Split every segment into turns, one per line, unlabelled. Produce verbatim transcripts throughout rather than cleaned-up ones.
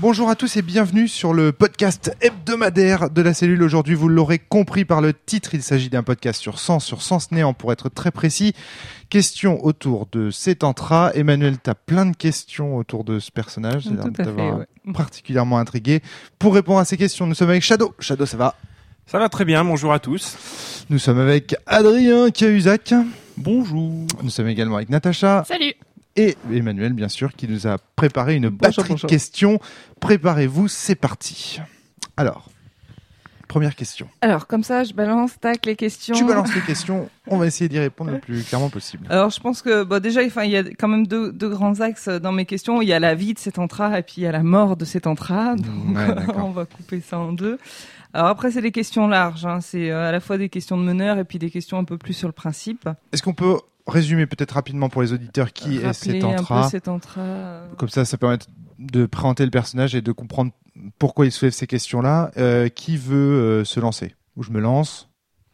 Bonjour à tous et bienvenue sur le podcast hebdomadaire de la cellule. Aujourd'hui, vous l'aurez compris par le titre, il s'agit d'un podcast sur Sens, sur Sens Néant pour être très précis. Questions autour de Settantra. Emmanuel, tu as plein de questions autour de ce personnage.
Tout à fait, ouais.
Particulièrement intrigué. Pour répondre à ces questions, nous sommes avec Shadow. Shadow, ça va ?
Ça va très bien, bonjour à tous.
Nous sommes avec Adrien Cahuzac.
Bonjour.
Nous sommes également avec Natacha.
Salut.
Et Emmanuel, bien sûr, qui nous a préparé une
Bonjour,
batterie
bonjour.
de questions. Préparez-vous, c'est parti. Alors, première question.
Alors, comme ça, je balance, tac, les questions.
Tu balances les questions, on va essayer d'y répondre le plus clairement possible.
Alors, je pense que, bah, déjà, enfin, il y a quand même deux, deux grands axes dans mes questions. Il y a la vie de Settantra et puis il y a la mort de Settantra. Donc,
Ouais, d'accord.
on va couper ça en deux. Alors après, c'est des questions larges. Hein. C'est euh, à la fois des questions de meneur et puis des questions un peu plus sur le principe.
Est-ce qu'on peut résumer peut-être rapidement pour les auditeurs qui est
Rappeler un
Settantra ?
peu Settantra. euh,
Comme ça, ça permet de présenter le personnage et de comprendre pourquoi il soulève ces questions-là. Euh, qui veut euh, se lancer ? Ou je me lance ?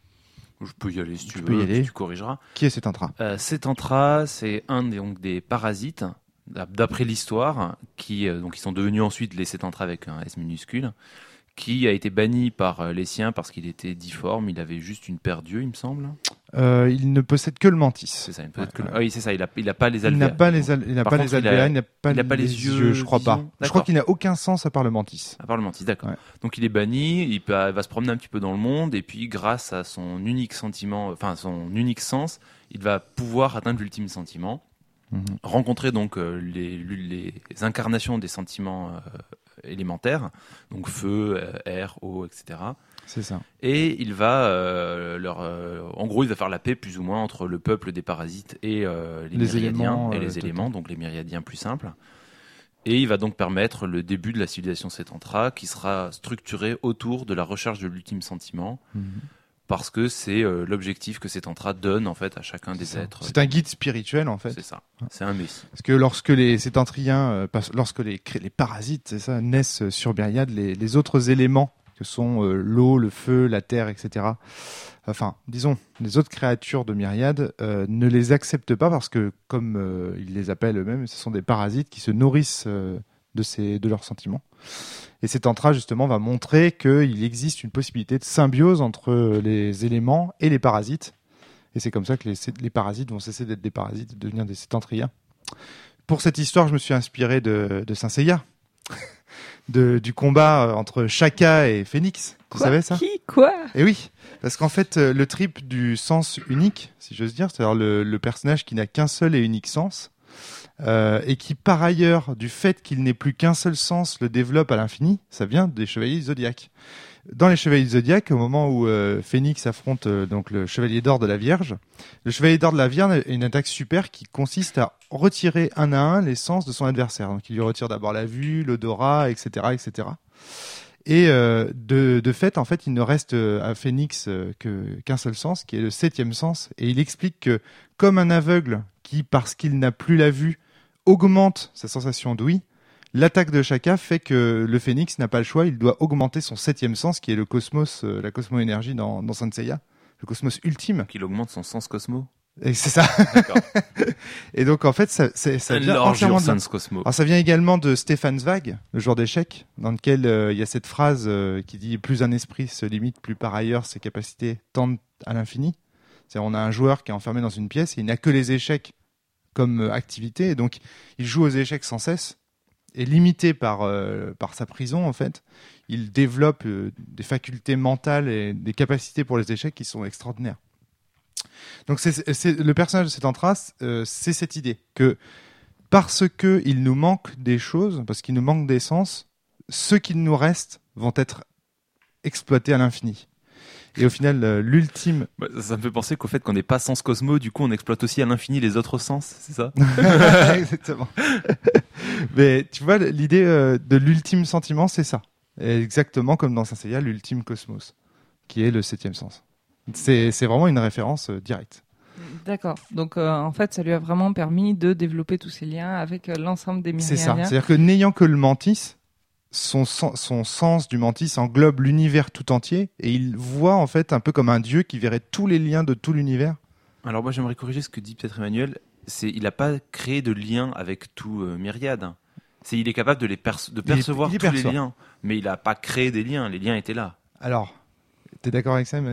Je peux y aller si tu,
Tu
veux,
peux y aller.
puis tu corrigeras.
Qui est Settantra ?
Euh, Settantra, c'est un des, donc, des parasites, d'après l'histoire, qui euh, donc, ils sont devenus ensuite les Settantra avec un S minuscule, qui a été banni par euh, les siens parce qu'il était difforme, il avait juste une paire d'yeux, il me semble.
euh, Il ne possède que le mantis.
C'est ça, peut-être
Ouais,
que...
ouais.
Ah oui, c'est ça, il n'a il a pas les
Il
alvéoles.
n'a pas les, al- il n'a
Par
pas
contre,
les
il a-
alvéoles, il n'a pas,
il a pas les yeux
je crois pas.
vision.
Je crois
D'accord.
qu'il n'a aucun sens à part le mantis.
À part le mantis, d'accord.
Ouais.
Donc il est banni, il, peut, il va se promener un petit peu dans le monde, et puis grâce à son unique sentiment, enfin son unique sens, il va pouvoir atteindre l'ultime sentiment,
Mhm.
rencontrer donc euh, les, les incarnations des sentiments euh, élémentaires, donc feu, euh, air, eau, et cetera.
C'est ça.
Et il va euh, leur, euh, en gros, il va faire la paix plus ou moins entre le peuple des parasites et euh, les,
Les
myriadiens
éléments,
et
euh,
les
total.
éléments, donc les myriadiens plus simples. Et il va donc permettre le début de la civilisation Settantra, qui sera structurée autour de la recherche de l'ultime sentiment,
Mhm.
parce que c'est euh, l'objectif que Settantra donne en fait à chacun des
C'est ça.
êtres.
C'est un guide spirituel en fait.
C'est ça. C'est un messie.
Parce que lorsque les Settantriens, euh, pas- lorsque les, cré- les parasites, c'est ça, naissent sur Myriade, les, les autres éléments que sont euh, l'eau, le feu, la terre, et cetera. Enfin, disons, les autres créatures de Myriade euh, ne les acceptent pas parce que, comme euh, ils les appellent eux-mêmes, ce sont des parasites qui se nourrissent euh, de ces, de leurs sentiments. Et Settantra justement va montrer qu'il existe une possibilité de symbiose entre les éléments et les parasites. Et c'est comme ça que les, les parasites vont cesser d'être des parasites et devenir des Settantriens. Pour cette histoire, je me suis inspiré de, de Saint Seiya, de, du combat entre Shaka et Phénix. Tu
Quoi
savais ça ?
Qui Quoi
Eh oui, parce qu'en fait, euh, le trip du sens unique, si j'ose dire, c'est-à-dire le, le personnage qui n'a qu'un seul et unique sens, euh, et qui par ailleurs, du fait qu'il n'ait plus qu'un seul sens, le développe à l'infini, ça vient des Chevaliers du Zodiaque. Dans les Chevaliers du Zodiaque, au moment où euh, Phénix affronte euh, donc le Chevalier d'Or de la Vierge, le Chevalier d'Or de la Vierge a une attaque super qui consiste à retirer un à un les sens de son adversaire. Donc il lui retire d'abord la vue, l'odorat, et cetera, et cetera. Et euh, de, de fait, en fait, il ne reste euh, à Phénix euh, que, qu'un seul sens, qui est le septième sens. Et il explique que, comme un aveugle qui, parce qu'il n'a plus la vue, augmente sa sensation d'ouïe, l'attaque de Shaka fait que le Phénix n'a pas le choix, il doit augmenter son septième sens, qui est le cosmos, euh, la cosmo-énergie dans, dans Saint Seiya, le cosmos ultime.
Qu'il augmente son sens cosmo.
Et c'est ça.
D'accord.
Et donc, en fait, ça, c'est, ça vient
Large
entièrement de là.
sens cosmo.
Alors ça vient également de Stéphane Zweig, le joueur d'échecs, dans lequel euh, il y a cette phrase euh, qui dit « Plus un esprit se limite, plus par ailleurs ses capacités tendent à l'infini ». C'est-à-dire on a un joueur qui est enfermé dans une pièce et il n'a que les échecs comme euh, activité, et donc il joue aux échecs sans cesse, et limité par, euh, par sa prison en fait, il développe euh, des facultés mentales et des capacités pour les échecs qui sont extraordinaires. Donc c'est, c'est, le personnage de Settantra, euh, c'est cette idée que parce que il nous manque des choses, parce qu'il nous manque des sens, ceux qui nous restent vont être exploités à l'infini. Et au final, euh, l'ultime...
Bah, ça, ça me fait penser qu'au fait qu'on n'ait pas sens cosmo, du coup on exploite aussi à l'infini les autres sens, c'est ça?
Exactement. Mais tu vois, l'idée euh, de l'ultime sentiment, c'est ça. Et exactement comme dans Saint Seiya, l'ultime cosmos, qui est le septième sens. C'est, c'est vraiment une référence euh, directe.
D'accord. Donc, euh, en fait, ça lui a vraiment permis de développer tous ces liens avec euh, l'ensemble des
C'est ça.
myriadiens.
C'est-à-dire que n'ayant que le mantis, son, sen- son sens du mantis englobe l'univers tout entier, et il voit en fait un peu comme un dieu qui verrait tous les liens de tout l'univers.
Alors moi j'aimerais corriger ce que dit peut-être Emmanuel, c'est il n'a pas créé de lien avec tout euh, Myriade. C'est, il est capable de, les perce- de percevoir
il est, il
tous
perçoit.
les liens, mais il n'a pas créé des liens, les liens étaient là.
Alors, t'es d'accord avec ça, Emmanuel ?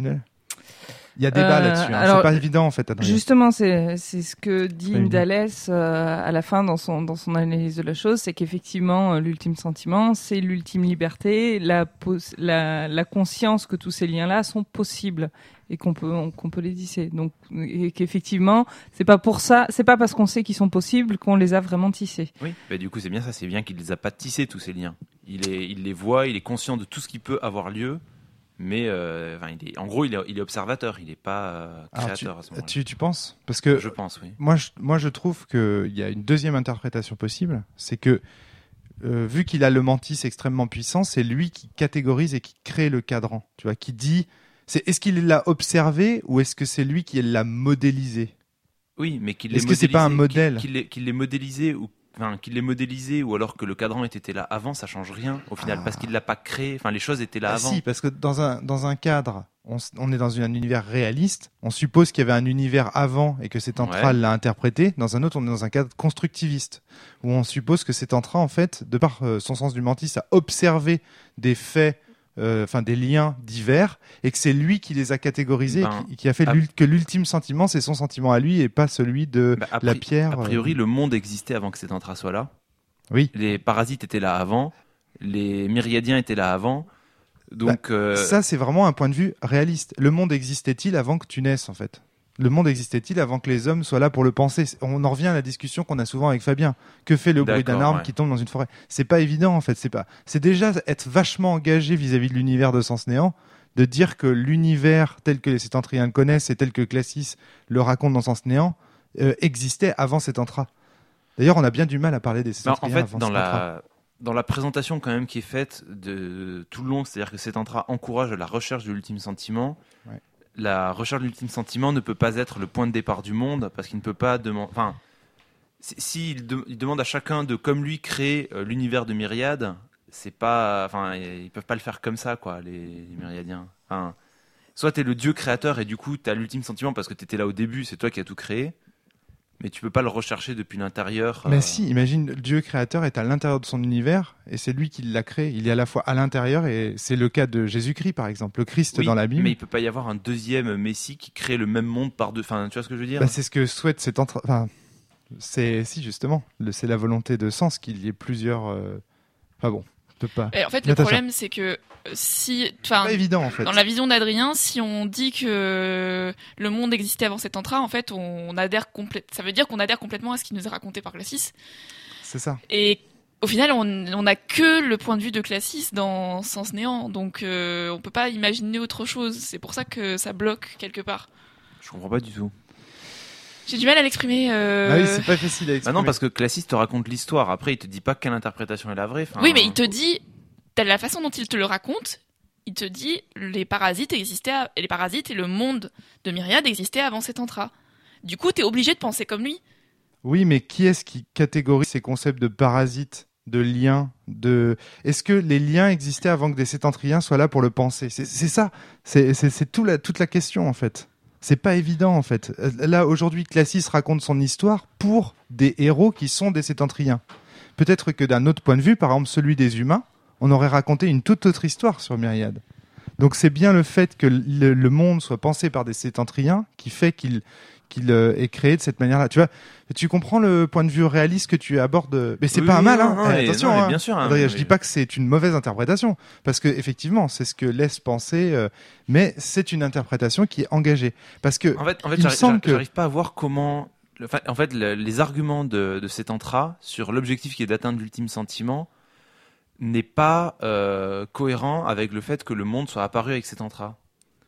Il y a débat
Euh,
là-dessus. Hein.
alors,
C'est pas évident en fait, Adrien.
Justement, c'est c'est ce que dit
pas évident.
Indalès euh, à la fin dans son dans son analyse de la chose, c'est qu'effectivement euh, l'ultime sentiment, c'est l'ultime liberté, la, pos- la la conscience que tous ces liens-là sont possibles et qu'on peut on- qu'on peut les tisser. Donc et qu'effectivement, c'est pas pour ça, c'est pas parce qu'on sait qu'ils sont possibles qu'on les a vraiment tissés.
Oui, bah, du coup c'est bien ça, c'est bien qu'il les a pas tissés tous ces liens. Il, est, il les voit, il est conscient de tout ce qui peut avoir lieu, mais euh, enfin, il est, en gros il est, il est observateur, il n'est pas euh,
Alors,
créateur à ce moment-là.
Tu, tu penses ? Parce que
Je pense, oui.
moi, je, moi, je trouve qu'il y a une deuxième interprétation possible. C'est que, euh, vu qu'il a le mantis extrêmement puissant, c'est lui qui catégorise et qui crée le cadran. Tu vois, qui dit, c'est, est-ce qu'il l'a observé ou est-ce que c'est lui qui l'a modélisé ?
Oui, mais qu'il
Est-ce
l'ait
que c'est pas un
modélisé-
modèle ?
qu'il, qu'il l'ait, qu'il l'ait modélisé ou enfin qu'il l'ait modélisé ou alors que le cadran était là avant, ça change rien au final
Ah.
parce qu'il l'a pas créé. Enfin, les choses étaient là
Ah,
avant.
si, parce que dans un, dans un cadre, on, s- on est dans un univers réaliste. On suppose qu'il y avait un univers avant et que cet entra
Ouais.
l'a interprété. Dans un autre, on est dans un cadre constructiviste où on suppose que cet entra, en fait, de par euh, son sens du mantis, a observé des faits, euh, enfin des liens divers, et que c'est lui qui les a catégorisés
Ben,
et qui, qui a fait
a-
l'ul- que l'ultime sentiment, c'est son sentiment à lui et pas celui de
Bah, a
la
pri-
pierre.
A priori,
euh,
le monde existait avant que cet entra soit là.
Oui.
Les parasites étaient là avant. Les myriadiens étaient là avant. Donc, euh,
Ça, c'est vraiment un point de vue réaliste. Le monde existait-il avant que tu naisses, en fait ? Le monde existait-il avant que les hommes soient là pour le penser ? On en revient à la discussion qu'on a souvent avec Fabien. Que fait le bruit d'un
D'accord,
arbre
ouais.
qui tombe dans une forêt ? C'est pas évident, en fait. C'est pas. C'est déjà être vachement engagé vis-à-vis de l'univers de Sens Néant, de dire que l'univers tel que les Sétentriens le connaissent et tel que Classis le raconte dans Sens Néant euh, existait avant cet entra. D'ailleurs, on a bien du mal à parler des
bah, en
Sétentriens
fait,
avant
dans
cet entra.
la, dans la présentation quand même qui est faite de tout le long, c'est-à-dire que cet entra encourage la recherche de l'ultime sentiment.
Ouais.
La recherche de l'ultime sentiment ne peut pas être le point de départ du monde parce qu'il ne peut pas demander. Enfin, s'il si, il de- il demande à chacun de, comme lui, créer euh, l'univers de Myriade, c'est pas. Enfin, ils peuvent pas le faire comme ça, quoi, les, les Myriadiens. Enfin, soit t'es le dieu créateur et du coup t'as l'ultime sentiment parce que t'étais là au début, c'est toi qui as tout créé. Mais tu peux pas le rechercher depuis l'intérieur.
Mais
euh,
si, imagine, Dieu créateur est à l'intérieur de son univers et c'est lui qui l'a créé. Il est à la fois à l'intérieur et c'est le cas de Jésus-Christ, par exemple. Le Christ
oui,
dans la Bible.
mais il peut pas y avoir un deuxième Messie qui crée le même monde par deux. Enfin, tu vois ce que je veux dire
Bah, c'est ce que souhaite cet entra... Enfin, c'est si justement, le- c'est la volonté de sens qu'il y ait plusieurs. euh, Enfin bon, on peut pas.
Et en fait, le
Natacha.
problème, c'est que euh, si,
C'est
enfin,
pas évident en fait.
dans la vision d'Adrien, si on dit que le monde existait avant cet entra, en fait, on adhère complètement. Ça veut dire qu'on adhère complètement à ce qui nous est raconté par Classis.
C'est ça.
Et au final, on on n'a que le point de vue de Classis dans Sens Néant, donc euh, on peut pas imaginer autre chose. C'est pour ça que ça bloque quelque part.
Je comprends pas du tout.
J'ai du mal à l'exprimer. euh,
Ah oui, c'est pas facile à
Bah
exprimer.
non, parce que Classis te raconte l'histoire. Après, il te dit pas quelle interprétation est la vraie. Enfin,
Oui, mais il te dit, de la façon dont il te le raconte, il te dit les parasites existaient, à- et les parasites et le monde de Myriade existaient avant cet entra. Du coup, t'es obligé de penser comme lui.
Oui, mais qui est-ce qui catégorise ces concepts de parasites, de liens, de... Est-ce que les liens existaient avant que des sétentriens soient là pour le penser ? C'est c'est ça. C'est c'est- c'est tout la, toute la question, en fait. C'est pas évident, en fait. Euh, Là, aujourd'hui, Classis raconte son histoire pour des héros qui sont des sétentriens. Peut-être que d'un autre point de vue, par exemple celui des humains, on aurait raconté une toute autre histoire sur Myriade. Donc c'est bien le fait que le, le monde soit pensé par des sétentriens qui fait qu'il qu'il euh, est créé de cette manière-là. Tu vois, tu comprends le point de vue réaliste que tu abordes. Mais c'est
Oui,
pas un mal, hein.
non, non,
Eh,
mais-
attention,
non, mais
hein.
bien sûr, hein,
Adrien,
mais-
je dis pas que c'est une mauvaise interprétation, parce que effectivement, c'est ce que laisse penser, euh, mais c'est une interprétation qui est engagée, parce que
En fait, en fait
il me
j'arrive,
semble
j'arrive-
que-
j'arrive pas à voir comment. le- enfin, en fait, le- les arguments de, de cet entra sur l'objectif qui est d'atteindre l'ultime sentiment n'est pas euh, cohérent avec le fait que le monde soit apparu avec cet entra.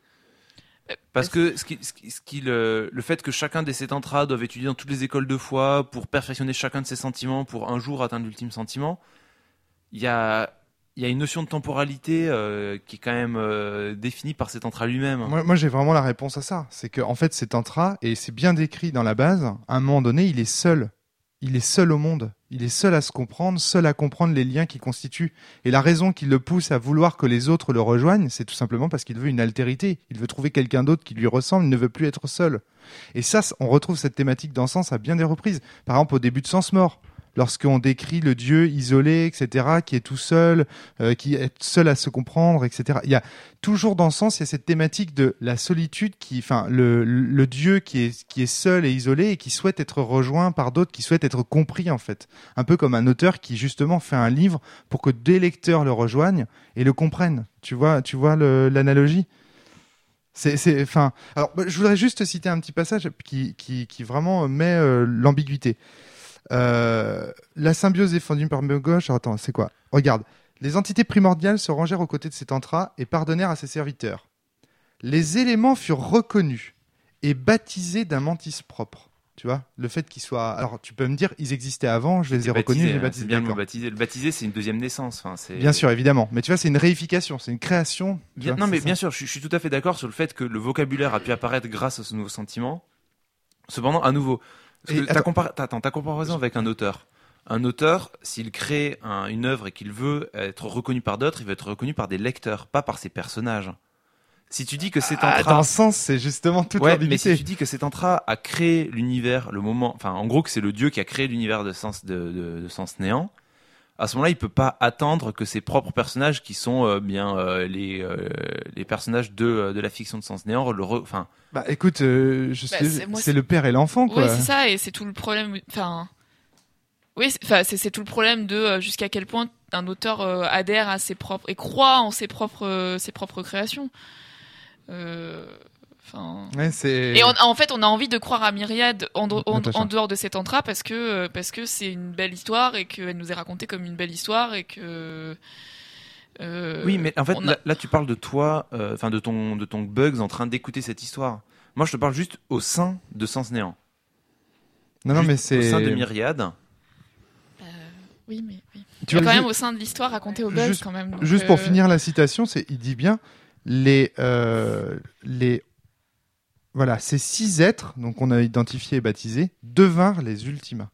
Parce que ce qui, ce qui, ce qui le, le fait que chacun des sept entras doivent étudier dans toutes les écoles de foi pour perfectionner chacun de ses sentiments pour un jour atteindre l'ultime sentiment, il y a, il y a une notion de temporalité euh, qui est quand même euh, définie par cet entra lui-même.
Moi, moi, j'ai vraiment la réponse à ça. C'est que en fait, cet entra, et c'est bien décrit dans la base, à un moment donné, il est seul. Il est seul au monde. Il est seul à se comprendre, seul à comprendre les liens qui constituent. Et la raison qui le pousse à vouloir que les autres le rejoignent, c'est tout simplement parce qu'il veut une altérité. Il veut trouver quelqu'un d'autre qui lui ressemble, il ne veut plus être seul. Et ça, on retrouve cette thématique dans Sens à bien des reprises. Par exemple, au début de Sens Mort, lorsqu'on décrit le Dieu isolé, et cetera, qui est tout seul, euh, qui est seul à se comprendre, et cetera. Il y a toujours dans ce sens, il y a cette thématique de la solitude, qui, enfin, le, le Dieu qui est, qui est seul et isolé et qui souhaite être rejoint par d'autres, qui souhaite être compris, en fait. Un peu comme un auteur qui, justement, fait un livre pour que des lecteurs le rejoignent et le comprennent. Tu vois, tu vois le, l'analogie? C'est, c'est, enfin, alors, je voudrais juste citer un petit passage qui, qui, qui vraiment met euh, l'ambiguïté. Euh, la symbiose défendue par Gauche. Attends, c'est quoi? Regarde. Les entités primordiales se rangèrent aux côtés de ces tantras et pardonnèrent à ses serviteurs. Les éléments furent reconnus et baptisés d'un mantis propre. Tu vois, le fait qu'ils soient. Alors, tu peux me dire, ils existaient avant, je les ai reconnus, je les ai baptisés.
C'est bien le baptisé. Le baptisé, c'est une deuxième naissance. Enfin, c'est...
Bien sûr, évidemment. Mais tu vois, c'est une réification, c'est une création.
Bien,
vois,
non, mais
ça.
bien sûr, je, je suis tout à fait d'accord sur le fait que le vocabulaire a pu apparaître grâce à ce nouveau sentiment. Cependant, à nouveau. Parce que ta, compar- ta, ta comparaison avec un auteur. Un auteur, s'il crée un, une œuvre et qu'il veut être reconnu par d'autres, il veut être reconnu par des lecteurs, pas par ses personnages. Si tu dis que cet
Ah,
entra...
dans ce sens, c'est justement toute
ouais,
l'ambiguïté.
mais si tu dis que cet entra a créé l'univers, le moment, enfin, en gros, que c'est le dieu qui a créé l'univers de sens, de, de, de sens néant, à ce moment-là, il peut pas attendre que ses propres personnages, qui sont euh, bien euh, les euh, les personnages de de la fiction de sens néant, le re... enfin.
Bah écoute, euh, je
Bah,
sais,
c'est- moi,
c'est le père et l'enfant, quoi.
Ouais, c'est ça, et c'est tout le problème. Enfin, oui, c'est- enfin, c'est, c'est tout le problème de euh, jusqu'à quel point un auteur euh, adhère à ses propres et croit en ses propres euh, ses propres créations. Euh, Enfin.
Ouais, c'est...
Et on- en fait, on a envie de croire à Myriade en, de- en-
Natacha.
en dehors de cet entra parce que euh, parce que c'est une belle histoire et qu'elle nous est racontée comme une belle histoire et que. euh,
Oui, mais en fait,
on a-
là, là, tu parles de toi, euh, enfin de ton de ton Bugs en train d'écouter cette histoire. Moi, je te parle juste au sein de Sens Néant.
Non, non,
Juste
mais c'est...
au sein de Myriade.
euh, oui, mais oui.
Tu
Il y a
vois,
quand
ju-
même au sein de l'histoire racontée au Buzz
juste-
quand même. donc,
Juste pour
euh,
finir la citation, c'est, il dit bien, les, euh, les, voilà, ces six êtres, donc on a identifié et baptisé, devinrent les Ultima.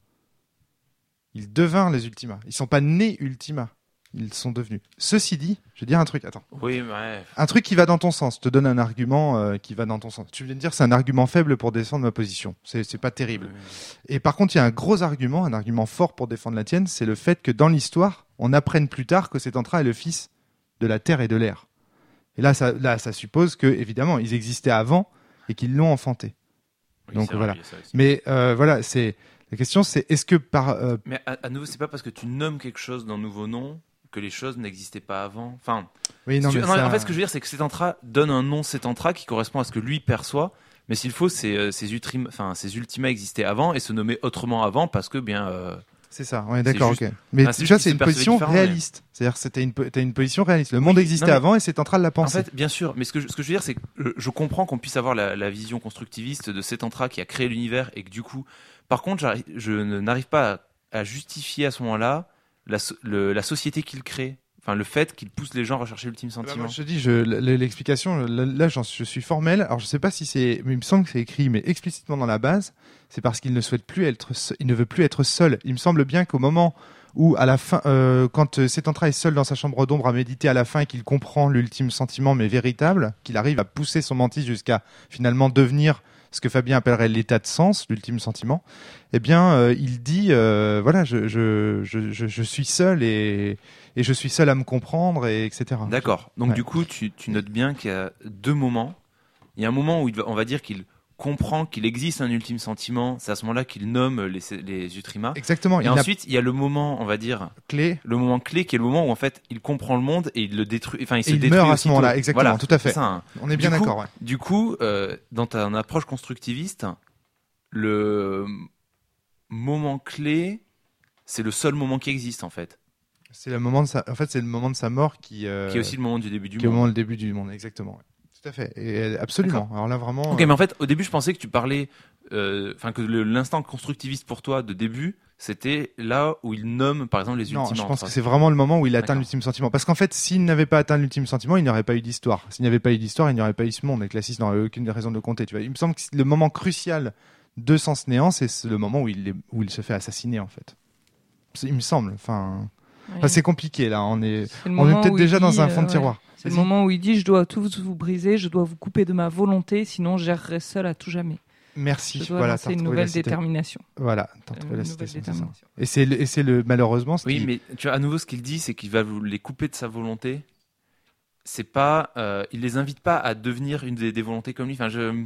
Ils devinrent les Ultima. Ils sont pas nés Ultima. Ils sont devenus. Ceci dit, je vais dire un truc, attends.
Oui, ouais.
Un truc qui va dans ton sens. Je te donne un argument euh, qui va dans ton sens. Tu viens de dire c'est un argument faible pour défendre ma position. C'est, c'est pas terrible. Et par contre, il y a un gros argument, un argument fort pour défendre la tienne, c'est le fait que dans l'histoire, on apprenne plus tard que cet entra est le fils de la terre et de l'air. Et là, ça, là, ça suppose que, évidemment, ils existaient avant et qu'ils l'ont enfanté.
Oui,
Donc,
c'est vrai,
voilà.
il y a ça aussi.
Mais euh, voilà, c'est la question, c'est est-ce que par euh,
Mais à, à nouveau, c'est pas parce que tu nommes quelque chose d'un nouveau nom que les choses n'existaient pas avant. Enfin,
oui, non,
tu-
mais
non,
ça-
en fait, ce que je veux dire, c'est que cet entra donne un nom cet entra qui correspond à ce que lui perçoit. Mais s'il faut, ces, euh, ces, ultrim- enfin, ces ultimas existaient avant et se nommaient autrement avant parce que bien. euh,
c'est ça. Ouais, d'accord,
juste-
ok. Mais
Ah, c'est
tu vois,
juste
c'est
qu'ils
une
se percevaient
position
différemment, mais-
réaliste. C'est-à-dire, que c'était une, po- t'as une position réaliste. Le monde
Oui,
existait
non, mais-
avant et cet entra l'a
En
pensé.
fait, bien sûr, mais ce que je, ce que je veux dire, c'est que euh, je comprends qu'on puisse avoir la, la vision constructiviste de cet entra qui a créé l'univers et que du coup, par contre, j'arrive- je ne- n'arrive pas à, à justifier à ce moment-là la, so- le- la société qu'il crée. Enfin, le fait qu'il pousse les gens à rechercher l'ultime
Bah,
sentiment.
moi, je te dis, je, l- l'explication, là, là, j'en- je suis formel. Alors, je sais pas si c'est, mais il me semble que c'est écrit, mais explicitement dans la base, c'est parce qu'il ne souhaite plus être, se- il ne veut plus être seul. Il me semble bien qu'au moment où, à la fin, euh, quand euh, cet entra est seul dans sa chambre d'ombre à méditer à la fin et qu'il comprend l'ultime sentiment, mais véritable, qu'il arrive à pousser son mantis jusqu'à finalement devenir ce que Fabien appellerait l'état de sens, l'ultime sentiment, eh bien, euh, il dit, euh, voilà, je, je, je, je, je suis seul et, et je suis seul à me comprendre, et etc.
D'accord. Donc
Ouais.
du coup, tu, tu notes bien qu'il y a deux moments. Il y a un moment où il va- on va dire qu'il comprend qu'il existe un ultime sentiment. C'est à ce moment-là qu'il nomme les, les Utrima.
Exactement.
Et
il
ensuite, il y a le moment, on va dire,
a clé
le moment clé qui est le moment où en fait il comprend le monde et il le détruit. Enfin, il se
et il
détruit
meurt à ce
aussitôt.
moment-là. Exactement,
Voilà,
tout à fait.
c'est ça, hein.
On est bien
Du coup-
d'accord. Ouais.
Du coup, euh, dans ta approche constructiviste, le moment clé, c'est le seul moment qui existe en fait,
C'est le moment de sa, en fait, c'est le moment de sa mort qui, euh,
qui est aussi le moment du début du
qui est au
monde.
moment du début du monde. Exactement. ouais. Tout à fait. Et euh, absolument. Alors là, vraiment.
Ok, mais en fait, au début, je pensais que tu parlais, euh, enfin que le- l'instant constructiviste pour toi de début, c'était là où il nomme, par exemple, les
Non,
ultimes
je pense
entra.
que c'est vraiment le moment où il atteint
D'accord.
l'ultime sentiment. Parce qu'en fait, s'il n'avait pas atteint l'ultime sentiment, il n'y aurait pas eu d'histoire. S'il n'y avait pas eu d'histoire, il n'y aurait pas eu ce monde. Et que la six n'aurait aucune raison de le compter. Tu vois. Il me semble que le moment crucial de Sens Néant, c'est le moment où il, est- où il se fait assassiner, en fait. C'est- Il me semble. Enfin,
Ouais.
enfin, c'est compliqué, là. On est,
C'est le
on est
moment
peut-être
où
déjà
il
dans
dit,
un fond de
euh,
tiroir.
ouais. C'est le
Vas-y.
moment où il dit je dois tout vous briser, je dois vous couper de ma volonté, sinon j'errerai seul à tout jamais.
Merci.
Je dois
voilà,
lancer
t'as
une
retrouvé
nouvelle
la cité.
détermination.
Voilà, t'as
Euh,
retrouvé la
une nouvelle
citation. c'est ça.
détermination.
Et c'est le, et c'est le malheureusement. Ce
Oui,
qui...
mais tu vois, à nouveau, ce qu'il dit, c'est qu'il va vous les couper de sa volonté. C'est pas, euh, il les invite pas à devenir une des, des volontés comme lui. Enfin, je,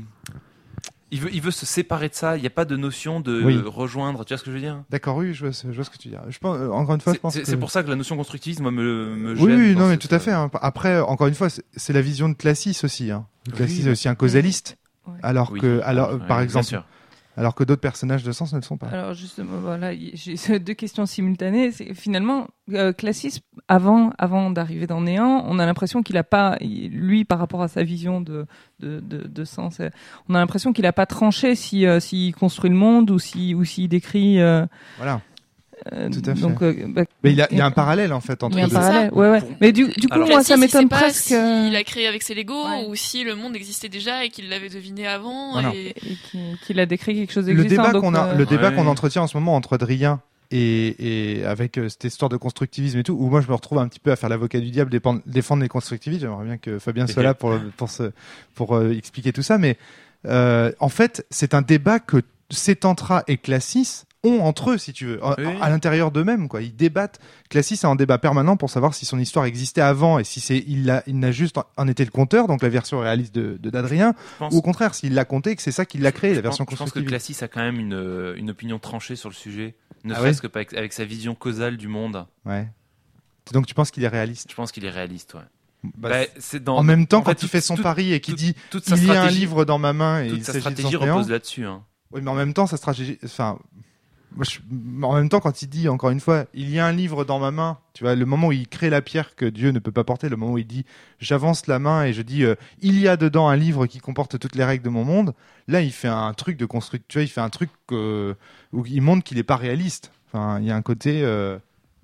il veut, il veut se séparer de ça. Il n'y a pas de notion de
Oui.
rejoindre. Tu vois ce que je veux dire?
D'accord, oui, je vois, ce- je vois ce que tu dis. Je pense, euh, encore une fois, je
C'est
pense
c'est-
que...
c'est pour ça que la notion constructivisme moi, me, me
Oui,
gêne.
oui,
dans
non,
ce-
mais tout à fait. Hein. Après, encore une fois, c'est, c'est la vision de Classis aussi. Hein. Classis
Oui,
est aussi un causaliste,
Ouais.
alors
Oui.
que, alors,
Ouais,
par
bien
exemple,
sûr.
alors que d'autres personnages de Sens ne le sont pas.
Alors justement, voilà, y- j'ai deux questions simultanées. C'est, finalement, euh, Classis, avant, avant d'arriver dans Néant, on a l'impression qu'il a pas, il- lui, par rapport à sa vision de de, de, de Sens, euh, on a l'impression qu'il a pas tranché si euh, s'il construit le monde ou si ou s'il décrit. Euh,
Voilà.
euh,
Tout à fait.
donc, euh, bah,
Mais il y a, il y a un parallèle en fait
il
entre
y a un
les deux.
ça.
parallèle. Ouais, ouais.
Pour-
Mais du, du coup,
Alors,
moi, ça
Classis, il sait
m'étonne
pas
presque.
s'il a créé avec ses Lego
Ouais.
ou si le monde existait déjà et qu'il l'avait deviné avant.
Voilà.
Et...
Et qu'il, qu'il a décrit quelque chose
Le
d'existant.
débat
donc,
qu'on a,
euh,
le débat
Ouais.
qu'on entretient en ce moment entre Adrien et, et avec euh, cette histoire de constructivisme et tout, où moi je me retrouve un petit peu à faire l'avocat du diable, défendre, défendre les constructivistes. J'aimerais bien que Fabien soit là pour pour se, pour euh, expliquer tout ça, mais euh, en fait c'est un débat que Sétantra et Classis ont entre eux, si tu veux, à,
Oui.
à l'intérieur d'eux-mêmes, quoi. Ils débattent. Classis est en débat permanent pour savoir si son histoire existait avant et si c'est il a il n'a juste en, en été le conteur, donc la version réaliste de, de d'Adrien,
Je pense-
ou au contraire s'il l'a compté, que c'est ça qui l'a créé, la
je
version
pense, je pense que
constructiviste.
Classis a quand même une, euh, une opinion tranchée sur le sujet, ne
Ah
serait-ce que pas avec, avec sa vision causale du monde.
Ouais. Donc tu penses qu'il est réaliste?
Je pense qu'il est réaliste. Ouais.
Bah,
Bah, c'est dans,
En même temps,
en fait,
quand il
toute-
fait son
toute-
pari et qu'il
toute-
dit
toute sa
il y a un
stratégie-
livre dans ma main et
toute
il
sa
s'agit de
stratégie
son créant.
repose là-dessus. Hein.
Oui, mais en même temps, sa stratégie, enfin, moi, je- en même temps, quand il dit encore une fois, il y a un livre dans ma main, tu vois, le moment où il crée la pierre que Dieu ne peut pas porter, le moment où il dit, j'avance la main et je dis, euh, il y a dedans un livre qui comporte toutes les règles de mon monde. Là, il fait un truc de construct, tu vois, il fait un truc euh, où il montre qu'il est pas réaliste. Enfin, il y a un côté. euh,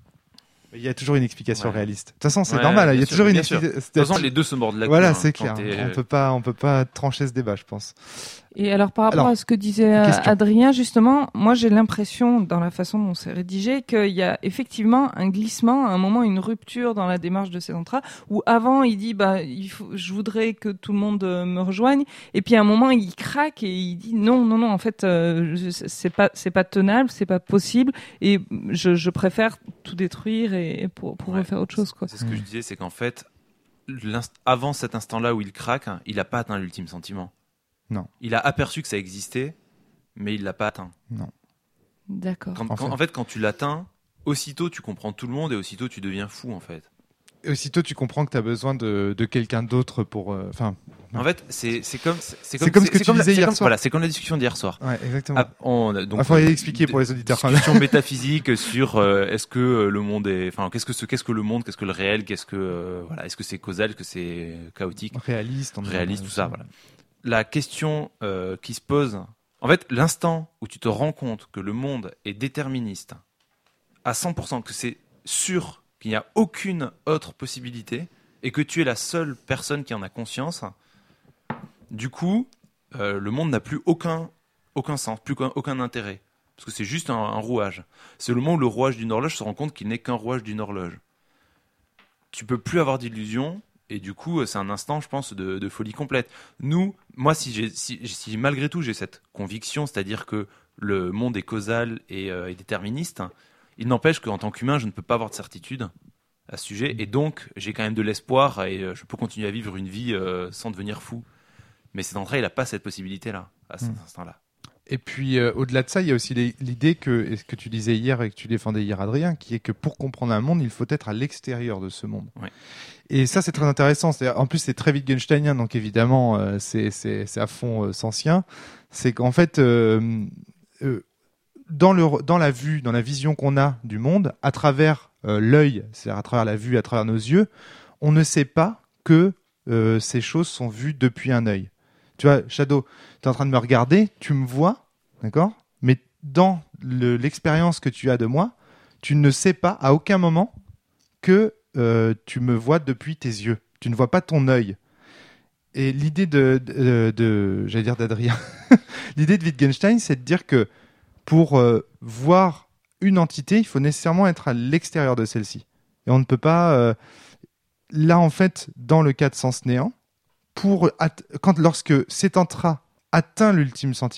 Il y a toujours une explication
Ouais.
réaliste. De toute façon, c'est
Ouais,
normal. Il y
bien
a
sûr,
toujours une
bien sûr.
explication.
De toute façon, les deux se mordent la queue.
Voilà,
hein,
c'est
quand
clair.
t'es-
On peut pas, on peut pas trancher ce débat, je pense.
Et alors par rapport
Alors,
à ce que disait euh,
question.
Adrien justement, moi j'ai l'impression dans la façon dont c'est rédigé qu'il y a effectivement un glissement, à un moment une rupture dans la démarche de Sétantra où avant il dit bah il faut, je voudrais que tout le monde euh, me rejoigne et puis à un moment il craque et il dit non non non en fait euh, je- c'est pas c'est pas tenable, c'est pas possible et je, je préfère tout détruire et, et pour pour
Ouais.
refaire autre chose quoi.
C'est ce que je disais, c'est qu'en fait, l'inst- avant cet instant-là où il craque, hein, il n'a pas atteint l'ultime sentiment.
Non.
Il a aperçu que ça existait, mais il l'a pas atteint.
D'accord.
Quand,
En
quand-
fait.
en fait, quand tu l'atteins, aussitôt tu comprends tout le monde et aussitôt tu deviens fou en fait.
Et aussitôt, tu comprends que tu as besoin de, de quelqu'un d'autre pour. euh, Enfin,
En fait, c'est c'est comme c'est
C'est comme ce que tu
la-
disais
c'est
hier
comme-
soir.
Voilà, c'est comme la discussion d'hier soir.
ouais, exactement.
Ah, on, donc,
Il faudrait expliquer pour les auditeurs.
Discussion métaphysique sur euh, est-ce que euh, le monde est, enfin, qu'est-ce que ce, qu'est-ce que le monde, qu'est-ce que le réel, qu'est-ce que, euh, voilà, est-ce que c'est causal, est-ce que c'est chaotique,
Réaliste. on est-
réaliste, tout ça, voilà. La question euh, qui se pose, en fait, l'instant où tu te rends compte que le monde est déterministe à cent pour cent, que c'est sûr qu'il n'y a aucune autre possibilité et que tu es la seule personne qui en a conscience, du coup, euh, le monde n'a plus aucun, aucun sens, plus aucun, aucun intérêt. Parce que c'est juste un, un rouage. C'est le moment où le rouage d'une horloge se rend compte qu'il n'est qu'un rouage d'une horloge. Tu peux plus avoir d'illusions, et du coup, c'est un instant, je pense, de, de folie complète. Nous, moi, si, j'ai, si, si malgré tout j'ai cette conviction, c'est-à-dire que le monde est causal et, euh, et déterministe, il n'empêche qu'en tant qu'humain, je ne peux pas avoir de certitude à ce sujet, et donc j'ai quand même de l'espoir, et euh, je peux continuer à vivre une vie euh, sans devenir fou. Mais Sétantra, il n'a pas cette possibilité-là, à cet
Mm.
instant-là.
Et puis, euh, au-delà de ça, il y a aussi les- l'idée que, et ce que tu disais hier et que tu défendais hier, Adrien, qui est que pour comprendre un monde, il faut être à l'extérieur de ce monde.
Ouais.
Et ça, c'est très intéressant. C'est- En plus, c'est très Wittgensteinien, donc évidemment, euh, c'est c'est- c'est à fond euh, sensien. C'est qu'en fait, euh, euh, dans, le, dans la vue, dans la vision qu'on a du monde, à travers euh, l'œil, c'est-à-dire à travers la vue, à travers nos yeux, on ne sait pas que euh, ces choses sont vues depuis un œil. Tu vois, Shadow, tu es en train de me regarder, tu me vois, d'accord? Mais dans le- l'expérience que tu as de moi, tu ne sais pas à aucun moment que euh, tu me vois depuis tes yeux. Tu ne vois pas ton œil. Et l'idée de, de, de- j'allais dire d'Adrien, l'idée de Wittgenstein, c'est de dire que pour euh, voir une entité, il faut nécessairement être à l'extérieur de celle-ci. Et on ne peut pas... euh, là, en fait, dans le cas de Sens Néant, pour at- quand lorsque Sétantra atteint l'ultime sentiment,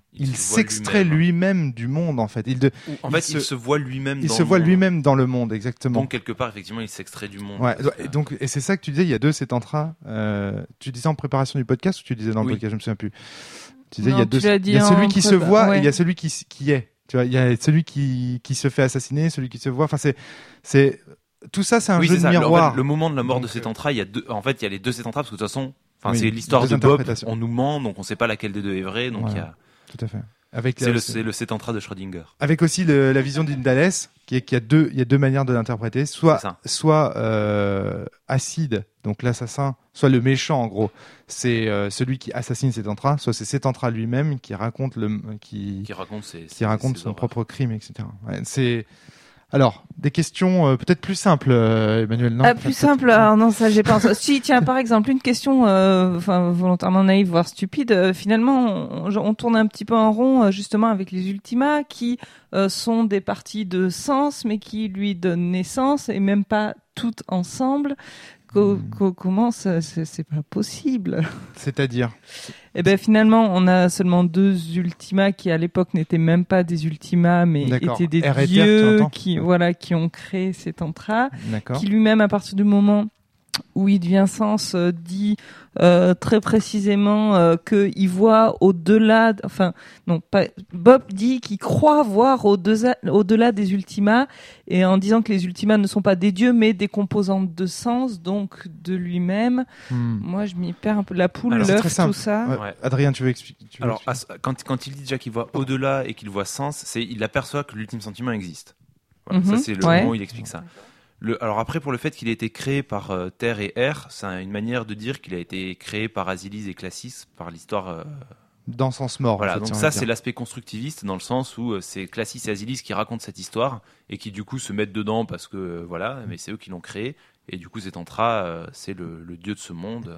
il, il s'extrait lui-même. lui-même du monde en fait. Il de,
en
il
fait,
se,
il se voit lui-même.
Il
dans
se
le
voit
monde.
lui-même dans le monde, exactement.
Donc quelque part, effectivement, il s'extrait du monde.
Ouais.
Que...
Et donc, et c'est ça que tu disais. Il y a deux Sétantras. Euh, tu disais en préparation du podcast ou tu disais dans le
oui.
podcast? Je me souviens plus. Tu disais
non,
il y a deux. Il y a celui qui se voit ouais. et il y a celui qui qui est. Tu vois, il y a celui qui qui se fait assassiner, celui qui se voit. Enfin, c'est c'est tout ça, c'est un
oui,
jeu
c'est
de
ça.
miroir.
En fait, le moment de la mort
donc,
de Sétantra, il y a deux. En fait, il y a les deux Sétantras parce que de toute façon, enfin,
oui,
c'est l'histoire de Bob. On nous ment, donc on sait pas laquelle des deux est vraie. Donc il
voilà.
y a.
Tout à fait. Avec
c'est, le, c'est le Sétantra de Schrödinger.
Avec aussi le, la vision d'Indales, qui est qu'il y a deux, il y a deux manières de l'interpréter, soit soit euh, acide, donc l'assassin, soit le méchant en gros, c'est euh, celui qui assassine Sétantra, soit c'est Sétantra lui-même qui raconte le qui
qui raconte ses,
qui
ses,
raconte
ses
son
horreurs.
propre crime, et cetera. Ouais, c'est alors des questions euh, peut-être plus simples, euh, Emmanuel. Non,
ah, plus simple. Alors non, ça j'ai pas. Si tiens, par exemple, une question, enfin euh, volontairement naïve, voire stupide. Euh, finalement, on, on tourne un petit peu en rond, euh, justement, avec les Ultimas, qui euh, sont des parties de sens, mais qui lui donnent naissance, et même pas toutes ensemble. Co-
Hmm.
co- comment ça, c'est, c'est pas possible.
C'est-à-dire
Eh ben finalement, on a seulement deux Ultimas qui à l'époque n'étaient même pas des Ultimas, mais
D'accord.
étaient des
R et T,
dieux
tu entends
qui voilà qui ont créé Sétantra.
D'accord.
Qui lui-même, à partir du moment où il devient sens, euh, dit euh, très précisément euh, qu'il voit au-delà, d- enfin non, pas, Bob dit qu'il croit voir au-delà, au-delà des Ultimas, et en disant que les Ultimas ne sont pas des dieux, mais des composantes de sens, donc de lui-même.
Hmm.
Moi, je m'y perds un peu. La poule,
Alors,
c'est
l'œuf,
très simple.
tout ça.
Ouais.
Ouais.
Adrien, tu veux expliquer tu veux
Alors,
expliquer
à- quand, quand il dit déjà qu'il voit au-delà et qu'il voit sens, c'est il aperçoit que l'ultime sentiment existe. Voilà,
Mhm,
ça, c'est le
ouais.
moment où il explique ça. Le, alors après, pour le fait qu'il ait été créé par euh, Terre et Air, c'est une manière de dire qu'il a été créé par Asilis et Classis, par l'histoire... euh,
dans sens mort.
voilà,
en fait,
donc
si on
ça,
veut
c'est
dire.
l'aspect constructiviste, dans le sens où euh, c'est Classis et Asilis qui racontent cette histoire, et qui du coup se mettent dedans parce que, euh, voilà, mais c'est eux qui l'ont créé, et du coup, Sétantra, euh, c'est le, le dieu de ce monde.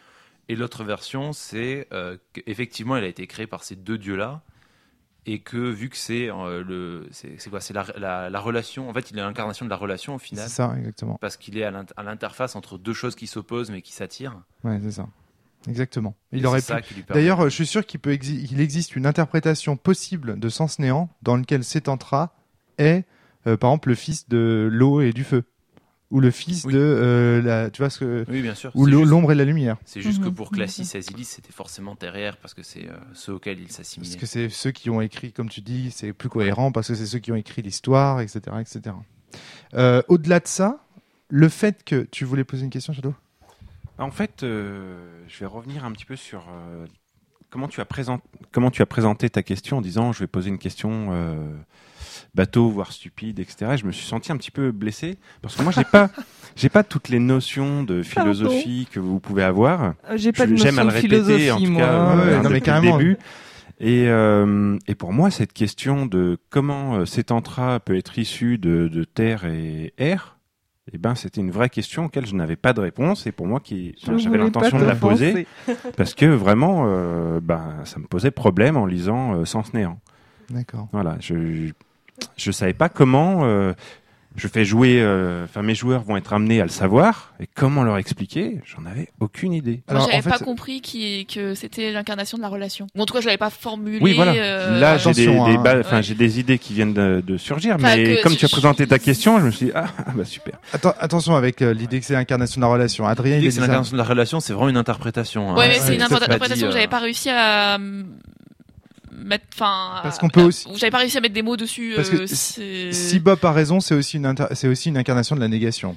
Et l'autre version, c'est euh, qu'effectivement, il a été créé par ces deux dieux-là, et que vu que c'est euh, le c'est, c'est quoi c'est la, la, la relation, en fait il est l'incarnation de la relation au final,
C'est ça, exactement.
parce qu'il est à, l'int- à l'interface entre deux choses qui s'opposent mais qui s'attirent.
Ouais, c'est ça. Exactement. Il
Et
aurait
c'est
pu.
ça qui lui permet-
D'ailleurs, je suis sûr qu'il peut exi- il existe une interprétation possible de Sens Néant dans lequel Sétantra est, euh, par exemple, le fils de l'eau et du feu, ou le fils
Oui.
de euh, la, tu vois ce que,
oui bien sûr,
ou
c'est
l'eau-
juste,
l'ombre et la lumière,
c'est juste que
Mhm.
pour Classis et Asilis c'était forcément Terre et Air parce que c'est euh, ceux auxquels il s'assimilaient.
parce que c'est ceux qui ont écrit, comme tu dis, c'est plus cohérent parce que c'est ceux qui ont écrit l'histoire, et cetera, et cetera. Euh, au-delà de ça, le fait que tu voulais poser une question, Shadow.
En fait, euh, je vais revenir un petit peu sur euh, comment, tu as présent- comment tu as présenté ta question en disant je vais poser une question euh, bateau, voire stupide, et cetera. Et je me suis senti un petit peu blessé parce que moi, j'ai pas, j'ai pas toutes les notions de philosophie que vous pouvez avoir.
Euh, J'ai pas de
Je- J'aime à
notion
le
de
répéter,
philosophie,
en tout
moi.
cas,
Ouais, ouais,
euh,
non, mais
depuis
carrément.
le début. Et, euh, et pour moi, cette question de comment euh, Sétantra peut être issu de, de terre et air, eh ben, c'était une vraie question auquel je n'avais pas de réponse. Et pour moi, qui, enfin,
Je
j'avais
voulais pas
l'intention de la
t'offenser.
poser parce que vraiment, euh, ben, ça me posait problème en lisant euh, Sens Néant.
D'accord.
Voilà, je je savais pas comment. Euh, je fais jouer, enfin euh, mes joueurs vont être amenés à le savoir et comment leur expliquer, j'en avais aucune idée.
Moi,
Alors,
j'avais
en fait,
pas compris qui, que c'était l'incarnation de la relation. Ou en tout cas, je l'avais pas formulé.
Oui, voilà.
euh,
Là, j'ai des,
attention,
des
hein.
ba- enfin,
Ouais.
j'ai des idées qui viennent de, de surgir,
Enfin,
mais
que
comme
je-
tu as présenté ta question, je me suis dit ah, ah, bah super.
Attends, attention avec euh, l'idée que c'est l'incarnation de la relation. Adrien, il
L'idée
est
que c'est l'incarnation de la relation, c'est vraiment une interprétation. hein.
Ouais, mais
Ouais,
c'est une
c'est pas
interprétation
dit,
que j'avais
euh,
pas réussi à euh, mettre. Enfin.
Parce qu'on peut
à-
aussi-
où J'avais pas réussi à mettre des mots dessus.
Parce que
euh,
si-
c'est-
Si Bob a raison, c'est aussi une inter- c'est aussi une incarnation de la négation.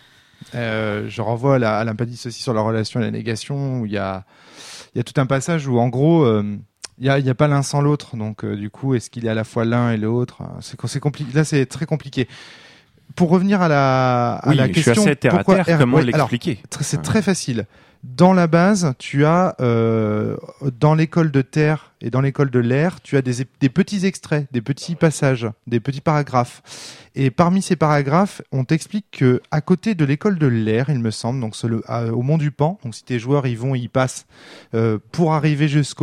Euh, je renvoie à la- à l'impadis aussi sur la relation et la négation où il y a il y a tout un passage où en gros euh, il y a il y a pas l'un sans l'autre, donc euh, du coup est-ce qu'il est à la fois l'un et l'autre, c'est c'est compliqué. Là c'est très compliqué. Pour revenir à la à
Oui,
la
je
question,
suis assez terre à
pourquoi
terre.
R-
Comment
ouais, alors,
l'expliquer
Tr- C'est
Ouais.
très facile. Dans la base, tu as euh, dans l'école de terre et dans l'école de l'air, tu as des, des petits extraits, des petits passages, des petits paragraphes. Et parmi ces paragraphes, on t'explique que à côté de l'école de l'air, il me semble, donc c'est le, à- au Mont du Pan. Donc si tes joueurs y vont, ils passent euh, pour arriver jusqu'au mont.